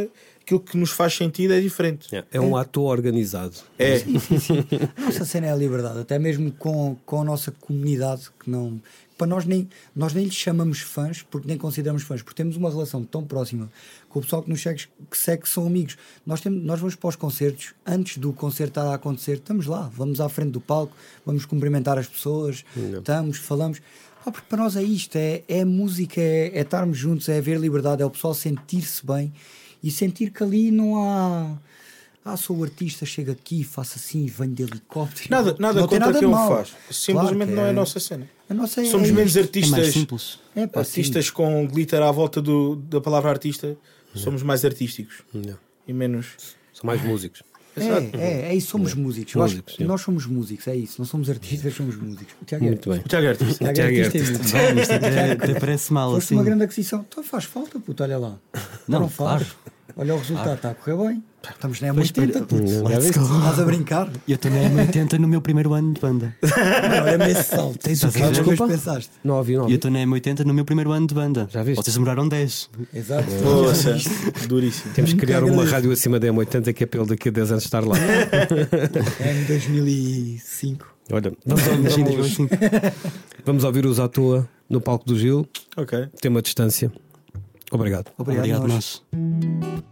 aquilo que nos faz sentido é diferente. É, é um ato organizado. É. Sim, sim, sim. A nossa cena é a liberdade, até mesmo com, com a nossa comunidade, que não. Para nós nem, nós nem lhes chamamos fãs, porque nem consideramos fãs, porque temos uma relação tão próxima com o pessoal que nos segue, que segue que são amigos. Nós, temos, nós vamos para os concertos, antes do concerto estar a acontecer, estamos lá, vamos à frente do palco, vamos cumprimentar as pessoas, Não. estamos, falamos. Ah, porque para nós é isto, é, é música, é, é estarmos juntos, é haver liberdade, é o pessoal sentir-se bem e sentir que ali não há. Ah, sou o artista, chego aqui, faço assim, venho de helicóptero. Nada, nada não contra nada quem o mal. faz. Simplesmente Claro não é é. a nossa cena. A nossa é, Somos é menos isto. artistas, É mais simples. É, pá, artistas sim. com glitter à volta do, da palavra artista. Somos mais artísticos Não. e menos. São mais músicos. É, é, é isso, somos músicos. Eu acho Músicos, que sim. nós somos músicos, é isso. Não somos artistas, somos músicos. O Tiago é Muito bem. O Tiago é artista. O Tiago Tiago é é artista. artista. é muito. Isto até, até parece mal Foste assim. uma grande aquisição. Então faz falta, puto, olha lá. Não, não faz. claro. Olha o resultado, está a correr bem. Estamos na Pois, M oitenta, espera. puto. Já viste? Estás a brincar? E eu estou na M oitenta no meu primeiro ano de banda. Olha-me esse salto. Tens o quê? Alguma vez Desculpa? pensaste? Não ouvi, não E eu ouvi. estou na M oitenta no meu primeiro ano de banda. Já viste? Vocês demoraram dez. Exato. Poxa, duríssimo. Temos que criar Nunca uma agradeço. rádio acima da M oitenta que é para ele daqui a dez anos estar lá. É em dois mil e cinco. Olha, vamos, Imagina, vamos, assim. vamos ouvir os à toa no palco do Gil. Ok. Tem uma distância. Obrigado. Obrigado, Obrigado, nós. nós.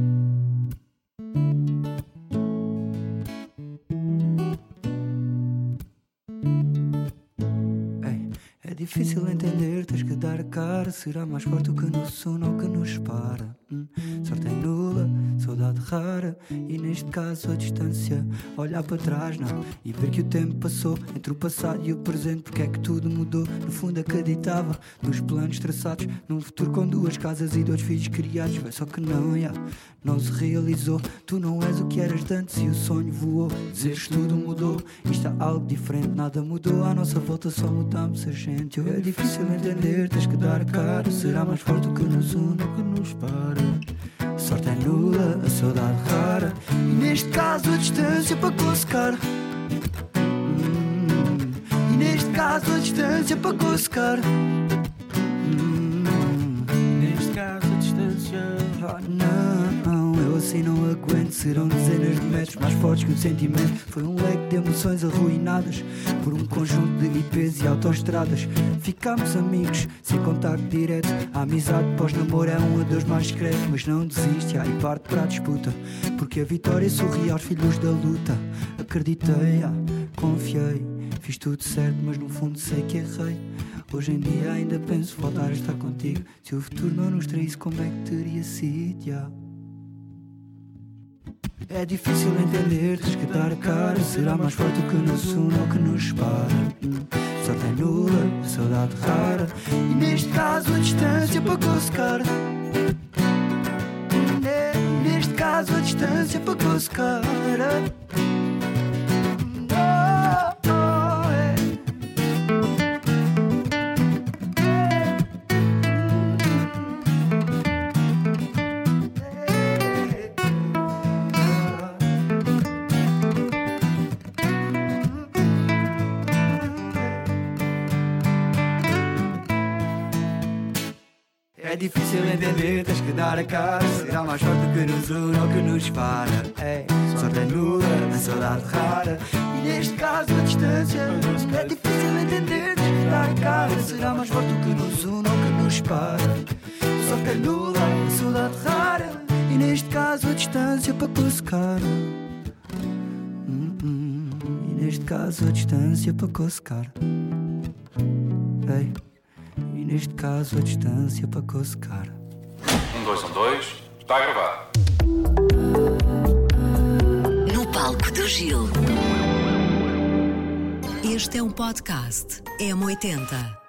Ei, é difícil entender, tens que dar a cara. Será mais forte o que nos une ou que nos para. hum. Sorte é nula, saudade rara. E neste caso a distância, olhar para trás não. E ver que o tempo passou entre o passado e o presente. Porque é que tudo mudou, no fundo acreditava nos planos traçados, num futuro com duas casas e dois filhos criados. Vai só que não, yeah, não se realizou. Tu não és o que eras de antes e o sonho voou. Dizeres tudo mudou, isto é algo diferente. Nada mudou à nossa volta, só mudamos a gente. É difícil entender, tens que dar a cara. Será mais forte o que nos une ou que nos para. Sorte é nula, a saudade rara. E neste caso a distância para conseguir. Hum, E neste caso a distância para conseguir. Hum, Neste caso a distância. Ah, não, eu assim não aguento. Serão dezenas de metros mais fortes que o sentimento. Foi um leque de emoções arruinadas por um conjunto de I Ps e autoestradas. Ficámos amigos, sem contacto direto. A amizade pós-namoro é um adeus mais discreto. Mas não desiste, aí parte para a disputa. Porque a vitória sorri aos filhos da luta. Acreditei, ah, confiei. Fiz tudo certo, mas no fundo sei que errei. Hoje em dia ainda penso voltar a estar contigo. Se o futuro não nos traísse, como é que teria sido? Yeah. É difícil entender, tens que dar a cara. Será mais forte o que nos une ou que nos separa. hum. Sorte é nula, a saudade rara. E neste caso a distância para conseguir. Ne- Neste caso a distância para conseguir. Oh, oh, é. É difícil entender, tens que dar a cara. Será mais forte o que nos une ou que nos para. Ei, sorte é nula, a saudade rara. E neste caso a distância. É difícil entender, tens que dar a cara. Será mais forte o que nos une ou que nos para. Sorte é nula, a saudade rara. E neste caso a distância para conseguir. Hum, hum. E neste caso a distância para conseguir. Ei. E neste caso a distância para conseguir. Um, dois, um, dois. Está gravado. No palco do Gil. Este é um podcast M oitenta.